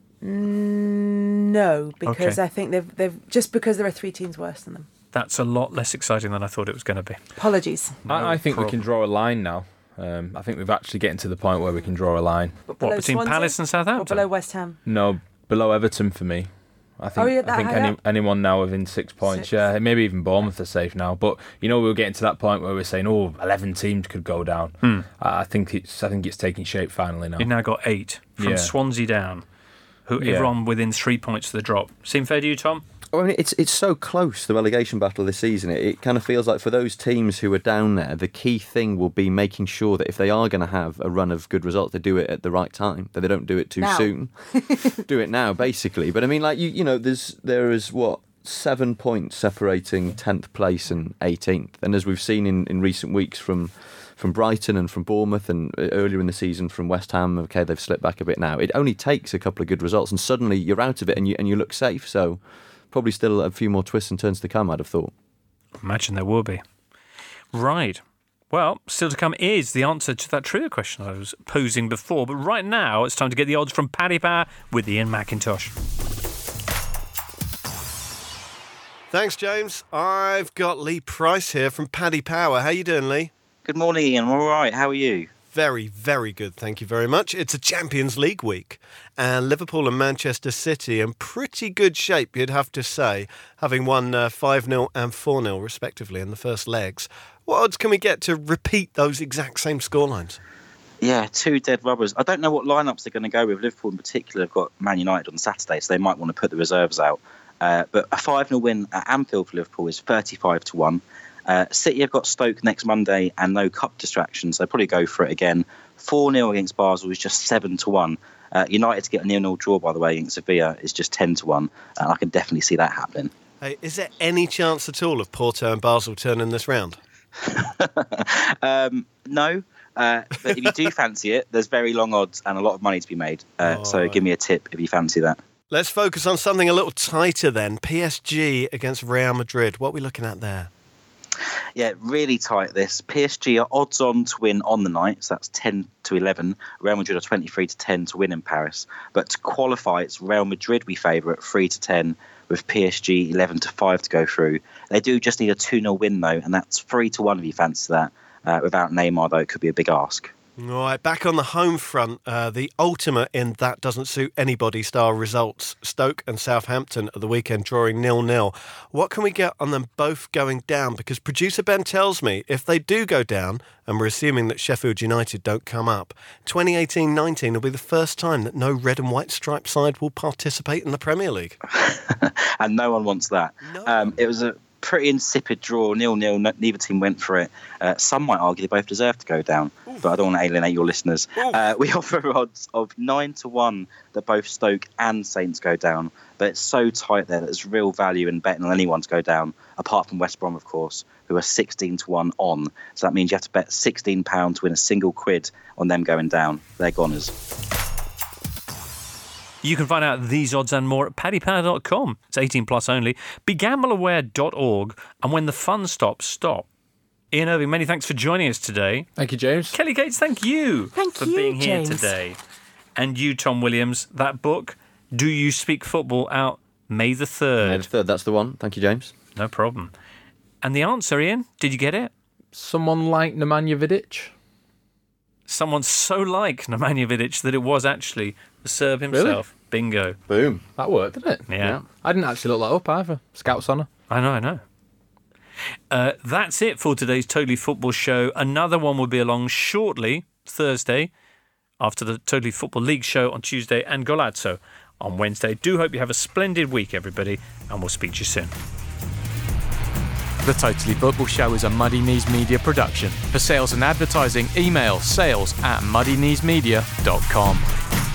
Mm, no, because Okay. I think they've they've just because there are three teams worse than them. That's a lot less exciting than I thought it was going to be. Apologies. I, I think we problem. can draw a line now. Um, I think we've actually getting to the point where we can draw a line. But What, below between Swansea Palace and or Southampton? below West Ham? No, below Everton for me. I think, Oh, yeah, I that think high any, up? anyone now within six points, Six. yeah, maybe even Bournemouth are safe now. But you know, we were getting to that point where we're saying, "Oh, eleven teams could go down." Hmm. I I think it's, I think it's taking shape finally now. You've now got eight from Yeah. Swansea down, who Yeah. everyone within three points of the drop. Seem fair to you, Tom? I mean, it's it's so close, the relegation battle this season. It, it kind of feels like for those teams who are down there, the key thing will be making sure that if they are going to have a run of good results, they do it at the right time, that they don't do it too Now. soon. Do it now, basically. But I mean, like you, you know, there's there is what seven points separating tenth place and eighteenth, and as we've seen in, in recent weeks from. From Brighton and from Bournemouth, and earlier in the season from West Ham. Okay, they've slipped back a bit now. It only takes a couple of good results, and suddenly you're out of it, and you and you look safe. So, probably still a few more twists and turns to come, I'd have thought. Imagine there will be. Right. Well, still to come is the answer to that trivia question I was posing before. But right now, it's time to get the odds from Paddy Power with Ian McIntosh. Thanks, James. I've got Lee Price here from Paddy Power. How you doing, Lee? Good morning, Ian. I'm all right. How are you? Very, very good. Thank you very much. It's a Champions League week, and Liverpool and Manchester City in pretty good shape, you'd have to say, having won uh, five nil and four nil respectively in the first legs. What odds can we get to repeat those exact same scorelines? Yeah, two dead rubbers. I don't know what lineups they're going to go with. Liverpool in particular have got Man United on Saturday, so they might want to put the reserves out. Uh, but a five nil win at Anfield for Liverpool is thirty-five to one. Uh, City have got Stoke next Monday and no cup distractions. They'll probably go for it again. four nil against Basel is just seven to one. Uh, United to get a nil nil draw, by the way, against Sevilla is just ten to one. And I can definitely see that happening. Hey, is there any chance at all of Porto and Basel turning this round? um, no. Uh, but if you do fancy it, there's very long odds and a lot of money to be made. Uh, Oh, so right. give me a tip if you fancy that. Let's focus on something a little tighter then. P S G against Real Madrid. What are we looking at there? Yeah, really tight this. P S G are odds on to win on the night, so that's ten to eleven. Real Madrid are twenty-three to ten to win in Paris. But to qualify, it's Real Madrid we favourite, three to ten, with P S G eleven to five to go through. They do just need a two nil win though, and that's three to one if you fancy that. Uh, without Neymar though, it could be a big ask. All right, back on the home front, uh, the ultimate in that doesn't suit anybody style results. Stoke and Southampton at the weekend drawing nil nil. What can we get on them both going down? Because producer Ben tells me if they do go down, and we're assuming that Sheffield United don't come up, twenty eighteen nineteen will be the first time that no red and white striped side will participate in the Premier League. And no one wants that. No. Um, it was a pretty insipid draw, nil-nil. No, neither team went for it. Uh, some might argue they both deserve to go down, but I don't want to alienate your listeners. Uh, we offer odds of nine to one that both Stoke and Saints go down, but it's so tight there that there's real value in betting on anyone to go down, apart from West Brom, of course, who are sixteen to one on. So that means you have to bet sixteen pounds to win a single quid on them going down. They're goners. You can find out these odds and more at paddy power dot com. It's eighteen plus only. Be gamble aware dot org, and when the fun stops, stop. Ian Irving, many thanks for joining us today. Thank you, James. Kelly Gates, thank you Thank for you, being here James. today. And you, Tom Williams, that book, Do You Speak Football, out May the third. May the third, that's the one. Thank you, James. No problem. And the answer, Ian, did you get it? Someone like Nemanja Vidic. Someone so like Nemanja Vidic that it was actually the Serb himself. Really? Bingo. Boom. That worked, didn't it? Yeah. Yeah. I didn't actually look that up either. Scouts on her. I know, I know. Uh, that's it for today's Totally Football show. Another one will be along shortly, Thursday, after the Totally Football League show on Tuesday and Golazzo on Wednesday. Do hope you have a splendid week, everybody, and we'll speak to you soon. The Totally Football Show is a Muddy Knees Media production. For sales and advertising, email sales at muddy knees media dot com.